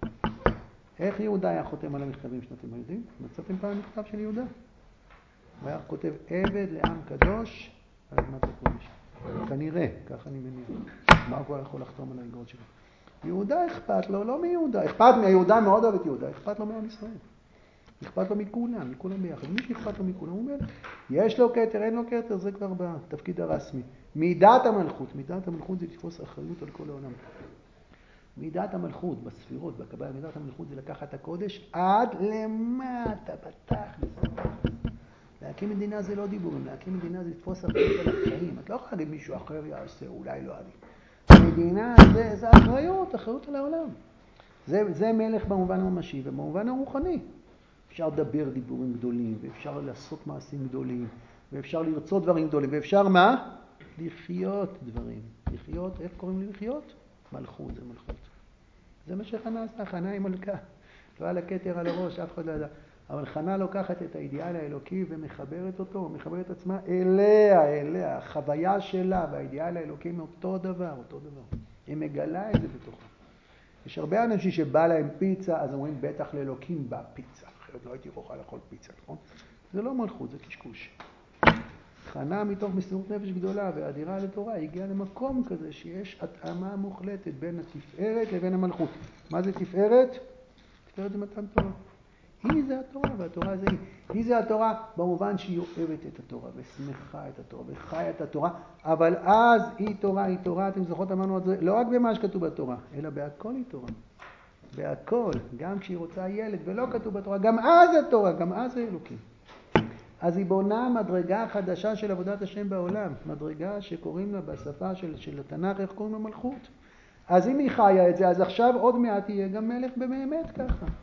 איך יהודה היה חותם על המכתבים שאתם יודעים? מצאתם פעם מכתב של יהודה? הוא היה כותב עבד לעם קדוש על אדמת הקודש. כנראה, ככה אני מניח. מה הוא יכול לחתום על האגרות שלו? יהודה אכפת לו, לא מיהודה. אכפת מיהודה, מאוד אוהב את יהודה. אכפת לו מעם ישראל. אכפת לו מכולם, מכולם ביחד. מי שאכפת לו מכולם, הוא אומר, יש לו כתר, אין לו כתר, זה כבר בתפקיד הרסמי. מידת המלכות, מידת המלכות זה תפוס אחריות על כל העולם. מידת המלכות, בספירות, בקבלה, מידת המלכות זה לקחת את הקודש עד למטה, בתכלס. להקים מדינה זה לא דיבורים, להקים מדינה זה לתפוס אחריות על החיים. את לא יכולה להגיד מישהו אחר יעשה, אולי לא אני. מדינה זה, זה אחריות, אחריות על העולם. זה, זה מלך במובן הממשי ובמובן הרוחני. אפשר לדבר דיבורים גדולים, ואפשר לעשות מעשים גדולים, ואפשר לרצות דברים גדולים, ואפשר מה? לחיות דברים. לחיות, איך קוראים לי לחיות? מלכות, זה מלכות. זה מה שחנה עשתה, חנה היא מלכה. לא על הכתר על הראש, אף אחד לא ידע. אבל חנה לוקחת את האידיאל האלוקי ומחברת אותו, מחברת עצמה אליה, אליה. החוויה שלה והאידיאל האלוקי הם אותו דבר, אותו דבר. היא מגלה את זה בתוכה. יש הרבה אנשים שבא להם פיצה, אז אומרים בטח לאלוקים בא פיצה. אחרת לא הייתי אוכל לאכול פיצה, נכון? זה לא מלכות, זה קשקוש. חנה מתוך מסירות נפש גדולה והאדירה לתורה הגיעה למקום כזה שיש התאמה מוחלטת בין התפארת לבין המלכות. מה זה תפארת? תפארת זה מתן תורה. היא זה התורה והתורה זה היא. היא זה התורה במובן שהיא אוהבת את התורה ושמחה את התורה וחיה את התורה, אבל אז היא תורה, היא תורה, אתם זוכרות אמרנו את זה, לא רק במה שכתוב בתורה, אלא בהכל היא תורה. בהכל, גם כשהיא רוצה ילד ולא כתוב בתורה, גם אז זה תורה, גם אז זה אלוקים. אז היא בונה מדרגה חדשה של עבודת השם בעולם, מדרגה שקוראים לה בשפה של, של התנ"ך, איך קוראים לה מלכות. אז אם היא חיה את זה, אז עכשיו עוד מעט יהיה גם מלך באמת ככה.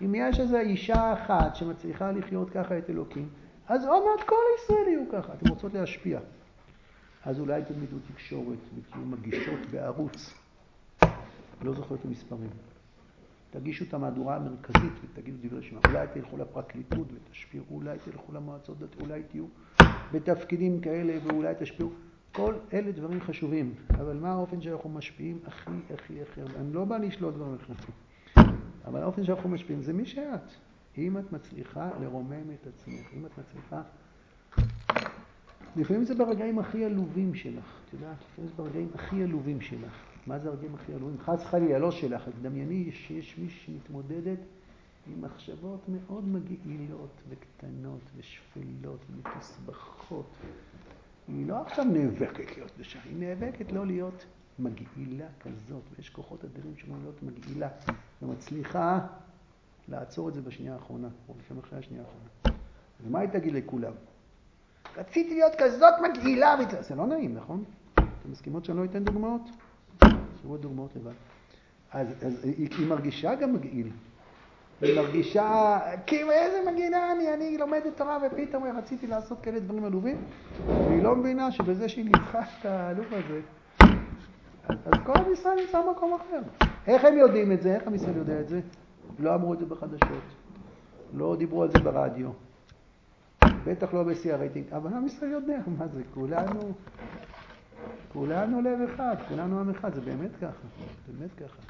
אם יש איזו אישה אחת שמצליחה לחיות ככה את אלוקים, אז עוד מעט כל ישראל יהיו ככה. אתם רוצות להשפיע. אז אולי תלמדו תקשורת ותהיו מגישות בערוץ. לא זוכר את המספרים. תגישו את המהדורה המרכזית ותגידו דברי שמע. אולי תלכו לפרקליטות ותשפיעו, אולי תלכו למועצות דת, אולי תהיו בתפקידים כאלה ואולי תשפיעו. כל אלה דברים חשובים. אבל מה האופן שאנחנו משפיעים? הכי, הכי, הכי. אני לא בא לשלוט דברים נכנסים. אבל האופן שאנחנו משפיעים זה מי שאת. אם את מצליחה לרומם את עצמך, אם את מצליחה... לפעמים זה ברגעים הכי עלובים שלך, את יודעת? לפעמים זה ברגעים הכי עלובים שלך. מה זה הרגעים הכי עלובים? חס חלילה, לא שלך. דמייני שיש מי שמתמודדת עם מחשבות מאוד מגעילות וקטנות ושפלות ומתסבכות. היא לא עכשיו נאבקת להיות בשעה, היא נאבקת לא להיות מגעילה כזאת, ויש כוחות אדירים שאומרים להיות מגעילה, ומצליחה לעצור את זה בשנייה האחרונה, או לפעמים אחרי השנייה האחרונה. ומה היא תגיד לכולם? רציתי להיות כזאת מגעילה, זה לא נעים, נכון? אתם מסכימות שאני לא אתן דוגמאות? שבועות דוגמאות לבד. אז, אז היא, היא מרגישה גם מגעיל. היא מרגישה, כאילו איזה מגעילה אני, אני לומדת תורה ופתאום רציתי לעשות כאלה דברים עלובים, והיא לא מבינה שבזה שהיא ניצחה את העלוב הזה, אז, אז כל עם ישראל נמצא במקום אחר. איך הם יודעים את זה? איך עם ישראל יודע את זה? לא אמרו את זה בחדשות, לא דיברו על זה ברדיו, בטח לא בשיא הרייטינג, אבל עם ישראל יודע מה זה, כולנו, כולנו לב אחד, כולנו עם אחד, זה באמת ככה, זה באמת ככה.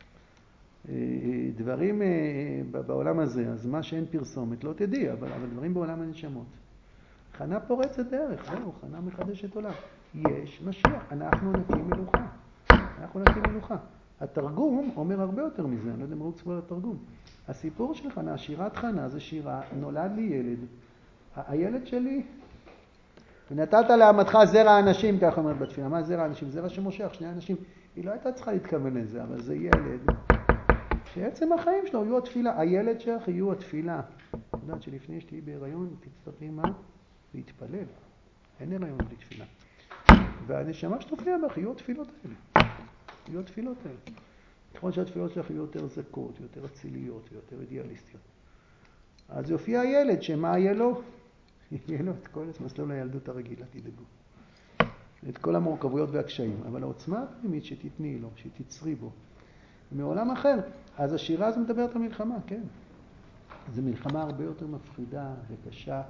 דברים בעולם הזה, אז מה שאין פרסומת, לא תדעי, אבל, אבל דברים בעולם הנשמות. חנה פורצת דרך, זהו, חנה מחדשת עולם. יש משיח, אנחנו נקים מלוכה. אנחנו נקים מלוכה. התרגום אומר הרבה יותר מזה, אני לא יודע אם רוץ כבר לתרגום. הסיפור של חנה, שירת חנה זה שירה, נולד לי ילד. הילד שלי, ונתת לעמתך זרע האנשים, ככה אומרת בתפילה. מה זרע האנשים? זרע שמושך, שני אנשים. היא לא הייתה צריכה להתכוון לזה, אבל זה ילד. שעצם החיים שלו יהיו התפילה. הילד שלך יהיו התפילה. את יודעת שלפני שתהיי בהיריון, תצטרכי מה? להתפלל. אין הריון בלי תפילה. והנשמה שתופיע בך יהיו התפילות האלה. יהיו התפילות האלה. ככל שהתפילות שלך יהיו יותר זכות, יותר אציליות, יותר אידיאליסטיות. אז יופיע הילד, שמה יהיה לו? יהיה לו את כל מסלול הילדות הרגילה, תדאגו. את כל המורכבויות והקשיים. אבל העוצמה הפנימית שתתני לו, שתצרי בו, מעולם אחר. אז השירה הזו מדברת על מלחמה, כן. זו מלחמה הרבה יותר מפחידה וקשה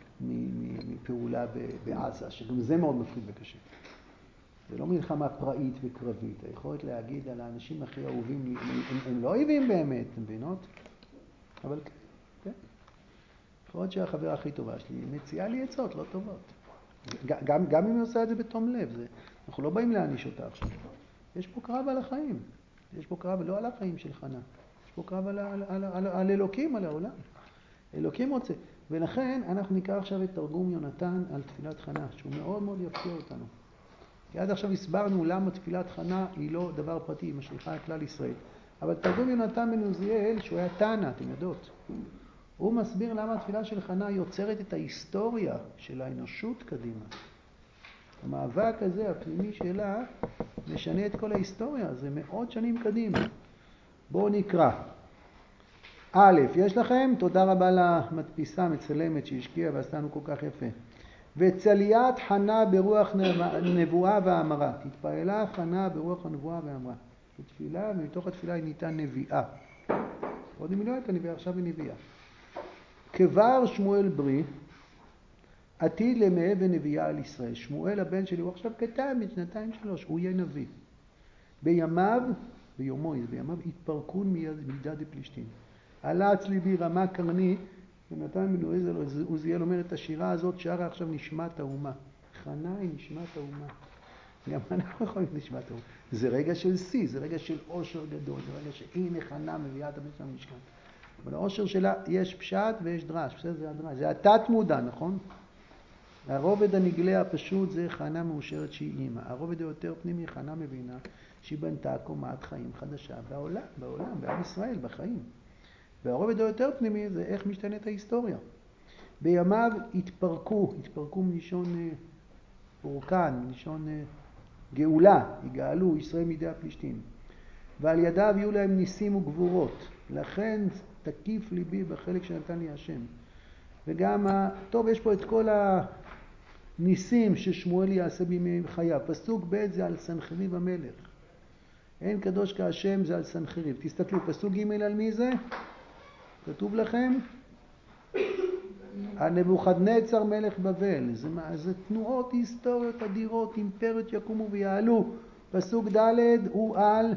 מפעולה בעזה, שגם זה מאוד מפחיד וקשה. זה לא מלחמה פראית וקרבית. היכולת להגיד על האנשים הכי אהובים, הם, הם לא אוהבים באמת, אתם מבינות? אבל כן, כן. יכולת שהחברה הכי טובה שלי מציעה לי עצות לא טובות. גם, גם אם היא עושה את זה בתום לב, זה, אנחנו לא באים להעניש אותה עכשיו. יש פה קרב על החיים. יש פה קרב לא על החיים של חנה. יש פה קרב על, על, על, על, על אלוקים, על העולם. אלוקים רוצה. ולכן אנחנו נקרא עכשיו את תרגום יונתן על תפילת חנה, שהוא מאוד מאוד יפתיע אותנו. כי עד עכשיו הסברנו למה תפילת חנה היא לא דבר פרטי, היא משליכה על כלל ישראל. אבל תרגום יונתן בן עוזיאל, שהוא היה תנא, אתם יודעות, הוא מסביר למה התפילה של חנה יוצרת את ההיסטוריה של האנושות קדימה. המאבק הזה, הפנימי שלה, משנה את כל ההיסטוריה, זה מאות שנים קדימה. בואו נקרא. א', יש לכם? תודה רבה למדפיסה המצלמת שהשקיעה ועשתנו כל כך יפה. וצליית חנה ברוח נבואה ואמרה. תתפעלה חנה ברוח הנבואה ואמרה. זו תפילה, ומתוך התפילה היא ניתן נביאה. עוד אם היא לא הייתה נביאה, עכשיו היא נביאה. כבר שמואל ברי, עתיד למאה ונביאה על ישראל. שמואל הבן שלי, הוא עכשיו קטן, בשנתיים שלוש, הוא יהיה נביא. בימיו, ביומו, בימיו התפרקון מידה דפלישתים. עלה אצלי בי רמה קרני, ונתן בן עוזיאל אומר את השירה הזאת, שרה עכשיו נשמת האומה. חנה היא נשמת האומה. גם אנחנו יכולים נשמת האומה. זה רגע של שיא, זה רגע של עושר גדול, זה רגע שהנה חנה מביאה את הבן שלה משכן. אבל העושר שלה יש פשט ויש דרש, פשט זה הדרש, זה התת מודע, נכון? הרובד הנגלה הפשוט זה חנה מאושרת שהיא אימא. הרובד היותר פנימי, חנה מבינה שהיא בנתה קומת חיים חדשה בעולם, בעולם, בעם ישראל, בחיים. והרובד היותר פנימי זה איך משתנת ההיסטוריה. בימיו התפרקו, התפרקו מלישון פורקן, מלישון גאולה, יגאלו ישראל מידי הפלישתים. ועל ידיו יהיו להם ניסים וגבורות. לכן תקיף ליבי בחלק שנתן לי השם. וגם, טוב, יש פה את כל הניסים ששמואל יעשה בימי חייו. פסוק ב' זה על סנחריב המלך. אין קדוש כהשם, זה על סנחריב. תסתכלו, פסוק ג' על מי זה? כתוב לכם? על נבוכדנצר מלך בבל. זה, זה תנועות היסטוריות אדירות, אימפריות יקומו ויעלו. פסוק ד' הוא על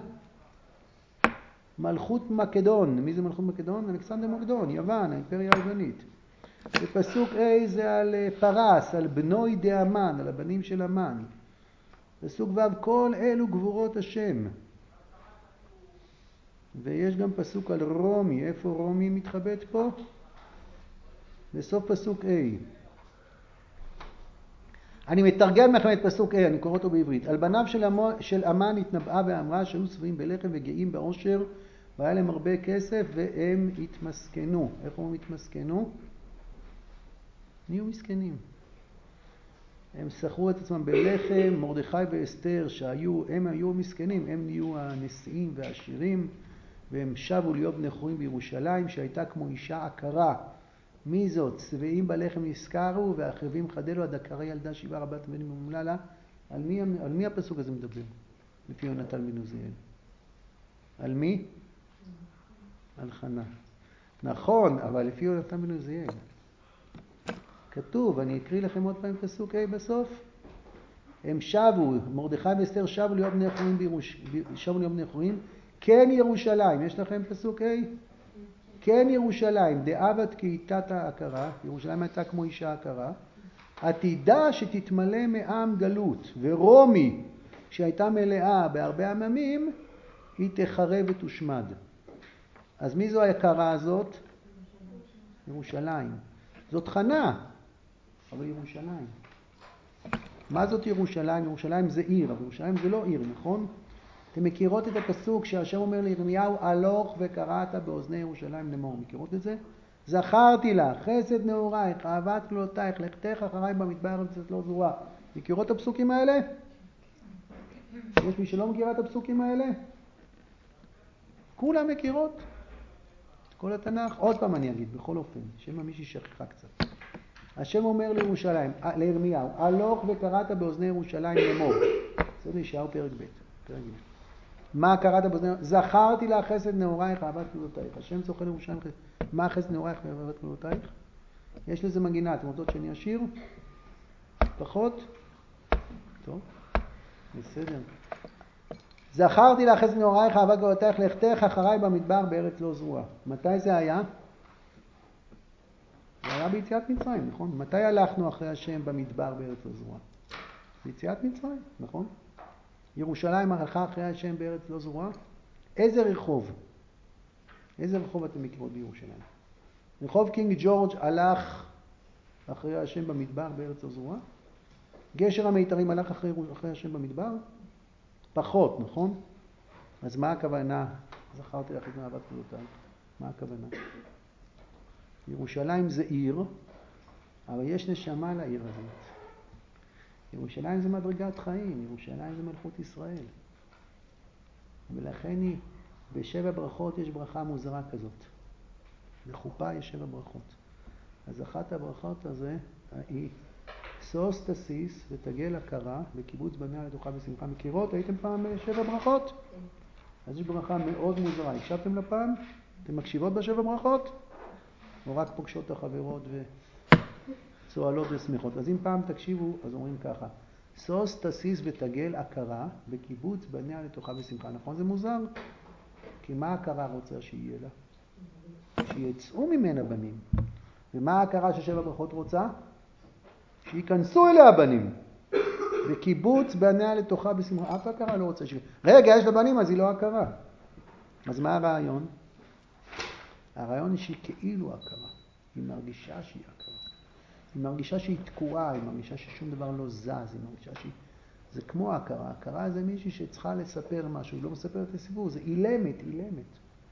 מלכות מקדון. מי זה מלכות מקדון? אלכסנדר מוקדון, יוון, האימפריה היוונית. ופסוק A זה על פרס, על בנוי דאמן, על הבנים של אמן. פסוק ו' כל אלו גבורות השם. ויש גם פסוק על רומי. איפה רומי מתחבאת פה? בסוף פסוק A. אני מתרגם לכם את פסוק A, אני קורא אותו בעברית. על בניו של, אמו, של אמן התנבאה ואמרה שהיו שבעים בלחם וגאים בעושר, והיה להם הרבה כסף והם התמסכנו. איך הם התמסכנו? נהיו מסכנים. הם שכרו את עצמם בלחם. מרדכי ואסתר שהיו, הם היו מסכנים, הם נהיו הנשיאים והעשירים, והם שבו להיות בני חורין בירושלים שהייתה כמו אישה עקרה. מי זאת? שבעים בלחם נזכרו והחרבים חדלו עד עקרה ילדה שבעה רבת בנים ומומללה. על מי, על מי הפסוק הזה מדבר? לפי יונתן בן עוזיאל. על מי? על חנה. נכון, אבל לפי יונתן בן עוזיאל. כתוב, אני אקריא לכם עוד פעם פסוק A בסוף. הם שבו, מרדכי ואסתר שבו להיות בני חורין בירוש... שבו להיות בני חורין. כן ירושלים, יש לכם פסוק A? כן ירושלים, דאבת כאיתת ההכרה, ירושלים הייתה כמו אישה הכרה, עתידה שתתמלא מעם גלות, ורומי שהייתה מלאה בהרבה עממים, היא תחרב ותושמד. אז מי זו ההכרה הזאת? ירושלים. זאת חנה, אבל ירושלים. מה זאת ירושלים? ירושלים זה עיר, אבל ירושלים זה לא עיר, נכון? אתם מכירות את הפסוק שהשם אומר לירמיהו, הלוך וקראת באוזני ירושלים לאמור. מכירות את זה? זכרתי לך, חסד נעורייך, אהבת כלולותייך, לכתך אחריי במדבר ארץ לא זרועה. מכירות את הפסוקים האלה? יש מי שלא מכירה את הפסוקים האלה? כולם מכירות? כל התנ"ך? עוד פעם אני אגיד, בכל אופן, שמא מישהי שכחה קצת. השם אומר לירושלים, לירמיהו, הלוך וקראת באוזני ירושלים לאמור. זה ישעיהו פרק ב', פרק ג'. מה קראת באוזני? זכרתי לך חסד נעורייך, אהבת כלולותייך. השם זוכר לירושלים חסד. מה חסד נעורייך ואהבת כלולותייך? יש לזה מנגינה, אתם רוצות שאני אשיר? פחות? טוב, בסדר. זכרתי לך חסד נעורייך, אהבת כלולותייך, לכתך אחריי במדבר בארץ לא זרועה. מתי זה היה? זה היה ביציאת מצרים, נכון? מתי הלכנו אחרי השם במדבר בארץ לא זרועה? ביציאת מצרים, נכון? ירושלים הלכה אחרי השם בארץ לא זרועה. איזה רחוב? איזה רחוב אתם מכירות בירושלים? רחוב קינג ג'ורג' הלך אחרי השם במדבר בארץ לא זרועה? גשר המיתרים הלך אחרי, אחרי השם במדבר? פחות, נכון? אז מה הכוונה? זכרתי לך את אהבת כלולותייך. מה הכוונה? ירושלים זה עיר, אבל יש נשמה לעיר הזאת. ירושלים זה מדרגת חיים, ירושלים זה מלכות ישראל. ולכן היא, בשבע ברכות יש ברכה מוזרה כזאת. בחופה יש שבע ברכות. אז אחת הברכות הזה היא סוס תסיס ותגל הכרה בקיבוץ בניה לתוכה בשמחה. מכירות? הייתם פעם שבע ברכות? אז יש ברכה מאוד מוזרה. הקשבתם לפעם? אתם מקשיבות בשבע ברכות? או רק פוגשות את החברות וצועלות ושמחות? אז אם פעם תקשיבו, אז אומרים ככה. סוס תסיס ותגל הכרה בקיבוץ בניה לתוכה בשמחה. נכון? זה מוזר. כי מה הכרה רוצה שיהיה לה? שיצאו ממנה בנים. ומה ההכרה ששבע ברכות רוצה? שיכנסו אליה בנים. וקיבוץ בניה לתוכה בשמחה. אף הכרה לא רוצה ש... רגע, יש לה בנים, אז היא לא הכרה. אז מה הרעיון? הרעיון היא שהיא כאילו הכרה. היא מרגישה שהיא הכרה. היא מרגישה שהיא תקועה, היא מרגישה ששום דבר לא זז, היא מרגישה שהיא... זה כמו הכרה. הכרה זה מישהי שצריכה לספר משהו, היא לא מספרת לסיפור, זה אילמת, אילמת.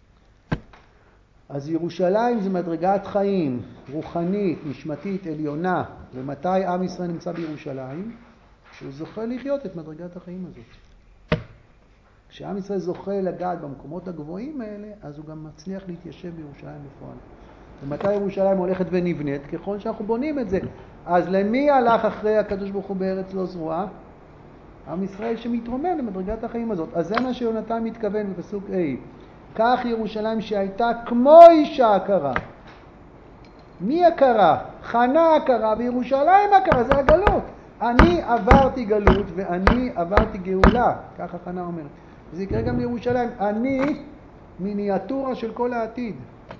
אז ירושלים זה מדרגת חיים, רוחנית, נשמתית, עליונה. ומתי עם ישראל נמצא בירושלים? שהוא זוכה לחיות את מדרגת החיים הזאת. כשעם ישראל זוכה לגעת במקומות הגבוהים האלה, אז הוא גם מצליח להתיישב בירושלים בפועל. ומתי ירושלים הולכת ונבנית? ככל שאנחנו בונים את זה. אז למי הלך אחרי הקדוש ברוך הוא בארץ לא זרועה? עם ישראל שמתרומם למדרגת החיים הזאת. אז זה מה שיונתן מתכוון בפסוק A. כך ירושלים שהייתה כמו אישה עקרה. מי עקרה? חנה עקרה וירושלים עקרה, זה הגלות. אני עברתי גלות ואני עברתי גאולה, ככה חנה אומרת. זה יקרה גם לירושלים. אני מיניאטורה של כל העתיד.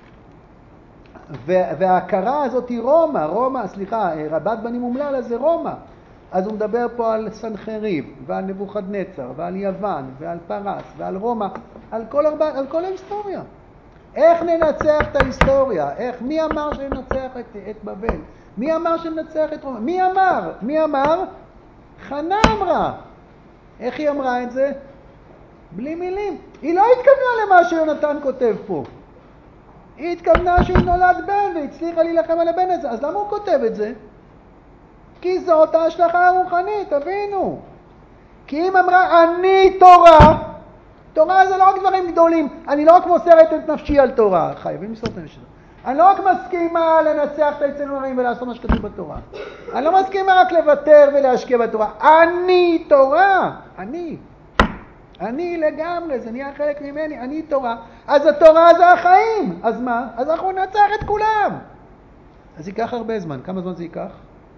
וההכרה הזאת היא רומא, רומא, סליחה, רבת בנים אומללה זה רומא. אז הוא מדבר פה על סנחריב ועל נבוכדנצר ועל יוון ועל פרס ועל רומא, על כל, ארבע, על כל ההיסטוריה. איך ננצח את ההיסטוריה? איך, מי אמר שננצח את, את בבל? מי אמר שננצח את רומא? מי אמר? מי אמר? חנה אמרה. איך היא אמרה את זה? בלי מילים. היא לא התכוונה למה שיונתן כותב פה. היא התכוונה שהיא נולד בן והצליחה להילחם על הבן הזה. אז למה הוא כותב את זה? כי זאת ההשלכה הרוחנית, תבינו. כי אם אמרה אני תורה, תורה זה לא רק דברים גדולים. אני לא רק מוסרת את נפשי על תורה. חייבים למסור את הנפשי. אני לא רק מסכימה לנצח את היצרים הרעים ולעשות מה שכתוב בתורה. אני לא מסכימה רק לוותר ולהשקיע בתורה. אני תורה. אני. אני לגמרי, זה נהיה חלק ממני, אני תורה. אז התורה זה החיים. אז מה? אז אנחנו נצח את כולם. אז ייקח הרבה זמן. כמה זמן זה ייקח?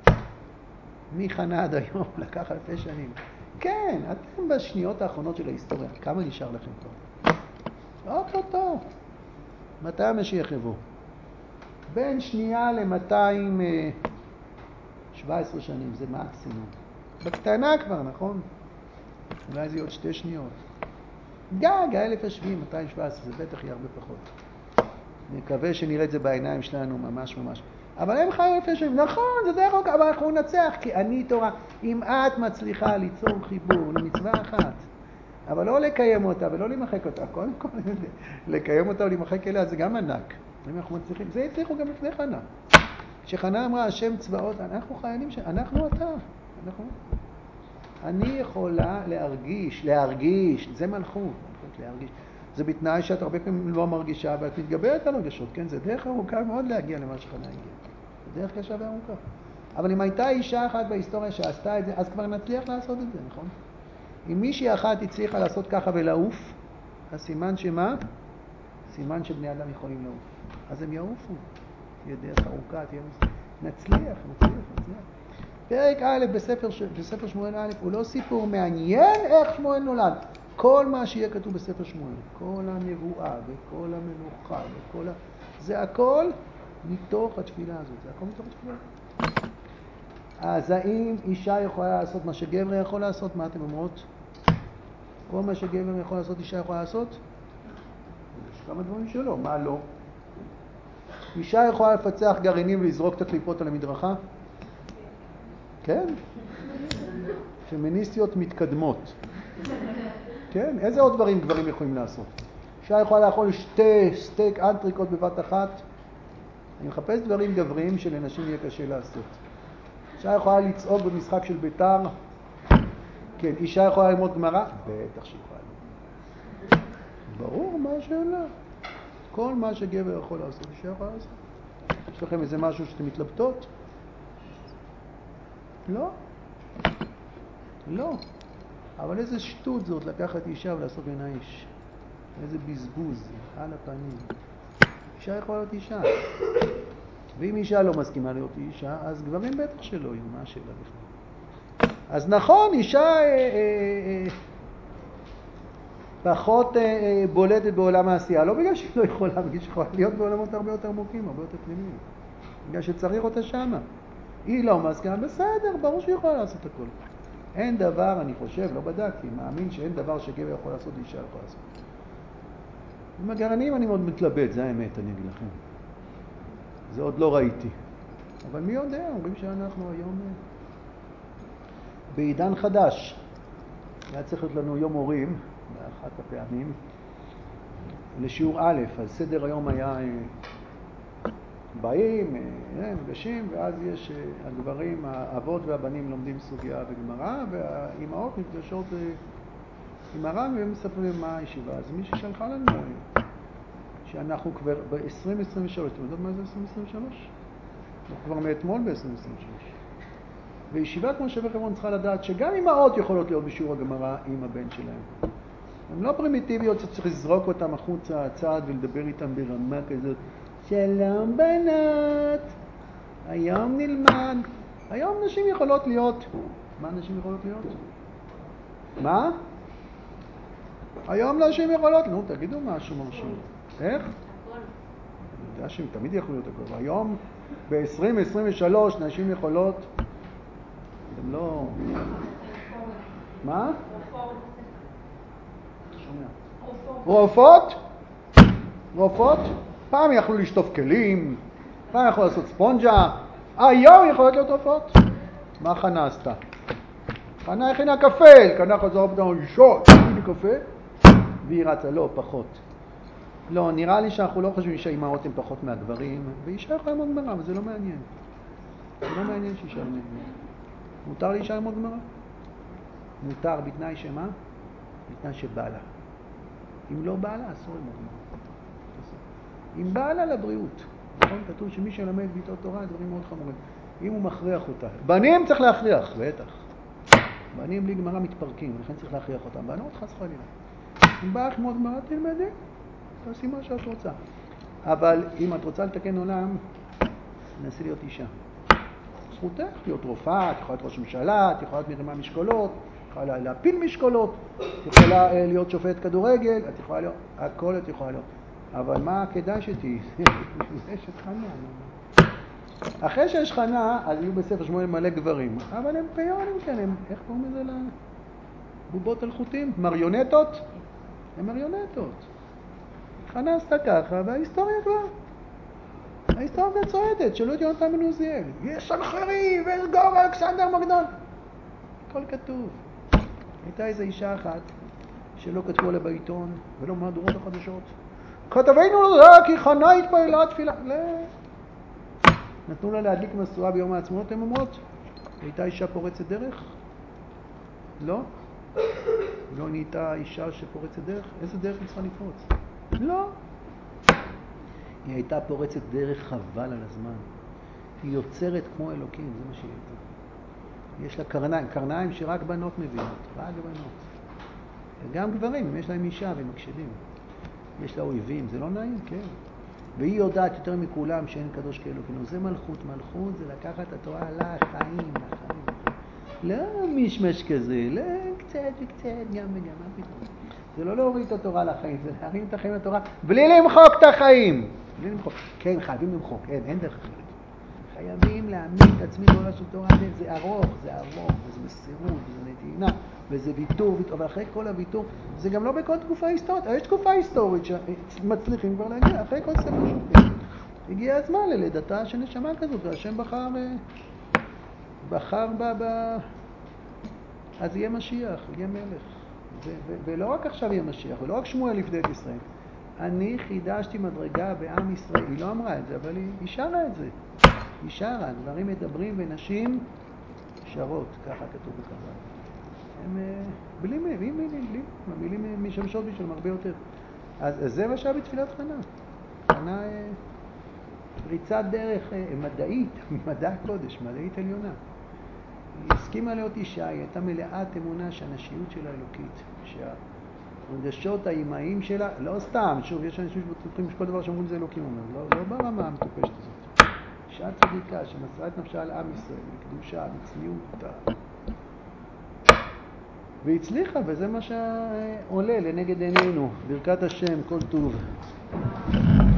מחנה עד היום, לקח אלפי שנים. כן, אתם בשניות האחרונות של ההיסטוריה. כמה נשאר לכם פה? עוד לא טוב. מתי המשיח יבוא? בין שנייה ל-מאתיים שבע עשרה שנים, זה מקסימום. בקטנה כבר, נכון? אולי זה עוד שתי שניות. גג, האלף השביעי, מאתיים שבע עשרה, זה בטח יהיה הרבה פחות. נקווה שנראה את זה בעיניים שלנו ממש ממש. אבל הם חיים אלפי שנים, נכון, זה דרך ארוכה, אבל אנחנו נצח, כי אני תורה. אם את מצליחה ליצור חיבור למצווה אחת, אבל לא לקיים אותה ולא למחק אותה, קודם כל לקיים אותה ולמחק אליה זה גם ענק. אם אנחנו מצליחים, זה הצליחו גם לפני חנה. כשחנה אמרה השם צבאות, אנחנו חיילים, ש... אנחנו אתה, אנחנו... אני יכולה להרגיש, להרגיש, זה מלכות, מלכות להרגיש. זה בתנאי שאת הרבה פעמים לא מרגישה ואת מתגברת על הרגשות, כן? זה דרך ארוכה מאוד להגיע למה שחנה הגיע. זה דרך קשה וארוכה. אבל אם הייתה אישה אחת בהיסטוריה שעשתה את זה, אז כבר נצליח לעשות את זה, נכון? אם מישהי אחת הצליחה לעשות ככה ולעוף, אז סימן שמה? סימן שבני אדם יכולים לעוף. אז הם יעופו. תהיה דרך ארוכה, תהיה נצליח, נצליח, נצליח. פרק א' בספר, בספר שמואל א' הוא לא סיפור מעניין איך שמואל נולד. כל מה שיהיה כתוב בספר שמואל, כל הנבואה וכל המלוכה וכל ה... זה הכל מתוך התפילה הזאת. זה הכל מתוך התפילה. אז האם אישה יכולה לעשות מה שגבר יכול לעשות? מה אתם אומרות? כל מה שגבר יכול לעשות, אישה יכולה לעשות? יש כמה דברים שלא, מה לא? אישה יכולה לפצח גרעינים ולזרוק את הקליפות על המדרכה? כן? פמיניסטיות מתקדמות. כן? איזה עוד דברים גברים יכולים לעשות? אישה יכולה לאכול שתי סטייק אנטריקות בבת אחת? אני מחפש דברים גבריים שלנשים יהיה קשה לעשות. אישה יכולה לצעוק במשחק של ביתר? כן. אישה יכולה ללמוד גמרא? בטח שהיא יכולה ללמוד. ברור, מה השאלה? כל מה שגבר יכול לעשות, אישה יכולה לעשות. יש לכם איזה משהו שאתם מתלבטות? לא. לא. אבל איזה שטות זאת לקחת אישה ולעשות בין האיש. איזה בזבוז על הפנים. אישה יכולה להיות אישה. ואם אישה לא מסכימה להיות אישה, אז גברים בטח שלא יהיו, מה השאלה בכלל. אז נכון, אישה אה, אה, אה, פחות אה, אה, בולטת בעולם העשייה, לא בגלל שהיא לא יכולה, בגלל שהיא יכולה להיות בעולמות הרבה יותר עמוקים, הרבה יותר פנימיים. בגלל שצריך אותה שמה. היא לא מסכימה, בסדר, ברור שהיא יכולה לעשות הכל. אין דבר, אני חושב, לא בדקתי, מאמין שאין דבר שגבר יכול לעשות ואישה יכולה לעשות. עם הגרעינים אני מאוד מתלבט, זה האמת, אני אגיד לכם. זה עוד לא ראיתי. אבל מי יודע, אומרים שאנחנו היום בעידן חדש. היה צריך להיות לנו יום הורים, באחת הפעמים, לשיעור א', אז סדר היום היה באים, נפגשים, ואז יש הגברים, האבות והבנים לומדים סוגיה וגמרא, והאימהות נפגשות עם הרב ומספרים מה הישיבה. אז מישהו שלחה לנו שאנחנו כבר ב-עשרים עשרים ושלוש, אתם יודעים מה זה עשרים עשרים ושלוש? אנחנו כבר מאתמול ב-עשרים עשרים ושלוש. וישיבת משה וחברון צריכה לדעת שגם אמהות יכולות להיות בשיעור הגמרא עם הבן שלהם. הן לא פרימיטיביות שצריך לזרוק אותם החוצה הצעד ולדבר איתם ברמה כזאת. שלום בנות, היום נלמד. היום נשים יכולות להיות. מה נשים יכולות להיות? מה? היום נשים יכולות. נו, תגידו משהו מרשים. איך? הכל. אני יודע שהם תמיד יכולים להיות הכל. היום ב-עשרים עשרים ושלוש נשים יכולות. אתם לא... מה? רופאות? רופאות? פעם יכלו לשטוף כלים, פעם יכלו לעשות ספונג'ה, היום יכולות להיות רופאות. מה חנה עשתה? חנה הכינה קפה, קנה חזרה פתאום אישות, הכינה קפה, והיא רצה, לא, פחות. לא, נראה לי שאנחנו לא חושבים שהאימהות הן פחות מהגברים, ואישה יכולה ללמוד גמרא, אבל זה לא מעניין. זה לא מעניין שאישה ללמוד גמרא. מותר לאישה ללמוד גמרא? מותר בתנאי שמה? בתנאי שבעלה. אם לא בעלה, אסור ללמוד גמרא. אם בעלה לבריאות. נכון? כתוב שמי שלמד ביתו תורה, דברים מאוד חמורים. אם הוא מכריח אותה. בנים צריך להכריח, בטח. בנים בלי גמרא מתפרקים, ולכן צריך להכריח אותם. בנות חס חלילה. אם בא לך ללמוד גמרא, תלמדי. תעשי מה שאת רוצה. אבל אם את רוצה לתקן עולם, נסי להיות אישה. זכותך להיות רופאה, את יכולה להיות ראש ממשלה, את יכולה להיות מרימה משקולות, את יכולה להפיל משקולות, את יכולה להיות שופט כדורגל, את יכולה להיות, הכל את יכולה להיות. אבל מה כדאי שתהי? יש את חנה. אחרי שיש חנה, אז יהיו בספר שמואל מלא גברים. אבל הם פיונים כאן, הם, איך קוראים לזה? בובות אלחוטים? מריונטות? הם מריונטות. חנה עשתה ככה, וההיסטוריה כבר. ההיסטוריה צועדת, שלא את יונתן בן עוזיאל. יש סנחריב, ויש גור אלכסנדר מוקדון. הכל כתוב. הייתה איזו אישה אחת שלא כתבו עליה בעיתון, ולא מהדורות החדשות. כתבינו לזה כי חנה התפעלה תפילה. לא. נתנו לה להדליק משואה ביום העצמאות, הן אומרות. הייתה אישה פורצת דרך? לא. לא נהייתה אישה שפורצת דרך? איזה דרך היא צריכה לפרוץ? לא. היא הייתה פורצת דרך חבל על הזמן. היא יוצרת כמו אלוקים, זה מה שהיא הייתה. יש לה קרניים, קרניים שרק בנות מבינות, רק בנות. וגם גברים, יש להם אישה והם מקשיבים. יש לה אויבים, זה לא נעים, כן. והיא יודעת יותר מכולם שאין קדוש כאלוקים. זה מלכות, מלכות זה לקחת התורה לחיים, לחיים. לא מישמש כזה, לא קצת וקצת, גם וגם, מה פתאום. זה לא להוריד את התורה לחיים, זה להרים את החיים לתורה, בלי למחוק את החיים. בלי למחוק. כן, חייבים למחוק, אין, אין דרך אחרת. חייבים להעמיד את עצמי בעולה של תורה, זה ארוך, זה ארוך, וזה מסירות, וזה נתינה, וזה ויתור, ויתור, אבל אחרי כל הוויתור, זה גם לא בכל תקופה היסטורית, יש תקופה היסטורית שמצליחים כבר להגיע, אחרי כל ספר שופטים. הגיע הזמן ללידתה של נשמה כזאת, והשם בחר, בחר בה, בה, אז יהיה משיח, יהיה מלך. ו- ו- ולא רק עכשיו יהיה משיח, ולא רק שמואל יפדה את ישראל. אני חידשתי מדרגה בעם ישראל, היא לא אמרה את זה, אבל היא, היא שרה את זה. היא שרה, דברים מדברים ונשים שרות, ככה כתוב בקבלה. הם בלי מילים, מילים, בלי, המילים משמשות בשביל הרבה יותר. אז, אז זה מה שהיה בתפילת חנה. חנה פריצת דרך מדעית, מדע קודש, מדעית עליונה. היא הסכימה להיות אישה, היא הייתה מלאת אמונה שהנשיות שלה אלוקית, שהרגשות האימהיים שלה, לא סתם, שוב, יש אנשים שבטוחים שכל דבר שאומרים זה אלוקים אומר, לא, לא ברמה המטופשת הזאת. אישה צדיקה שמסרה את נפשה על עם ישראל, בקדושה, בצניעות, והצליחה, וזה מה שעולה לנגד עינינו. ברכת השם, כל טוב.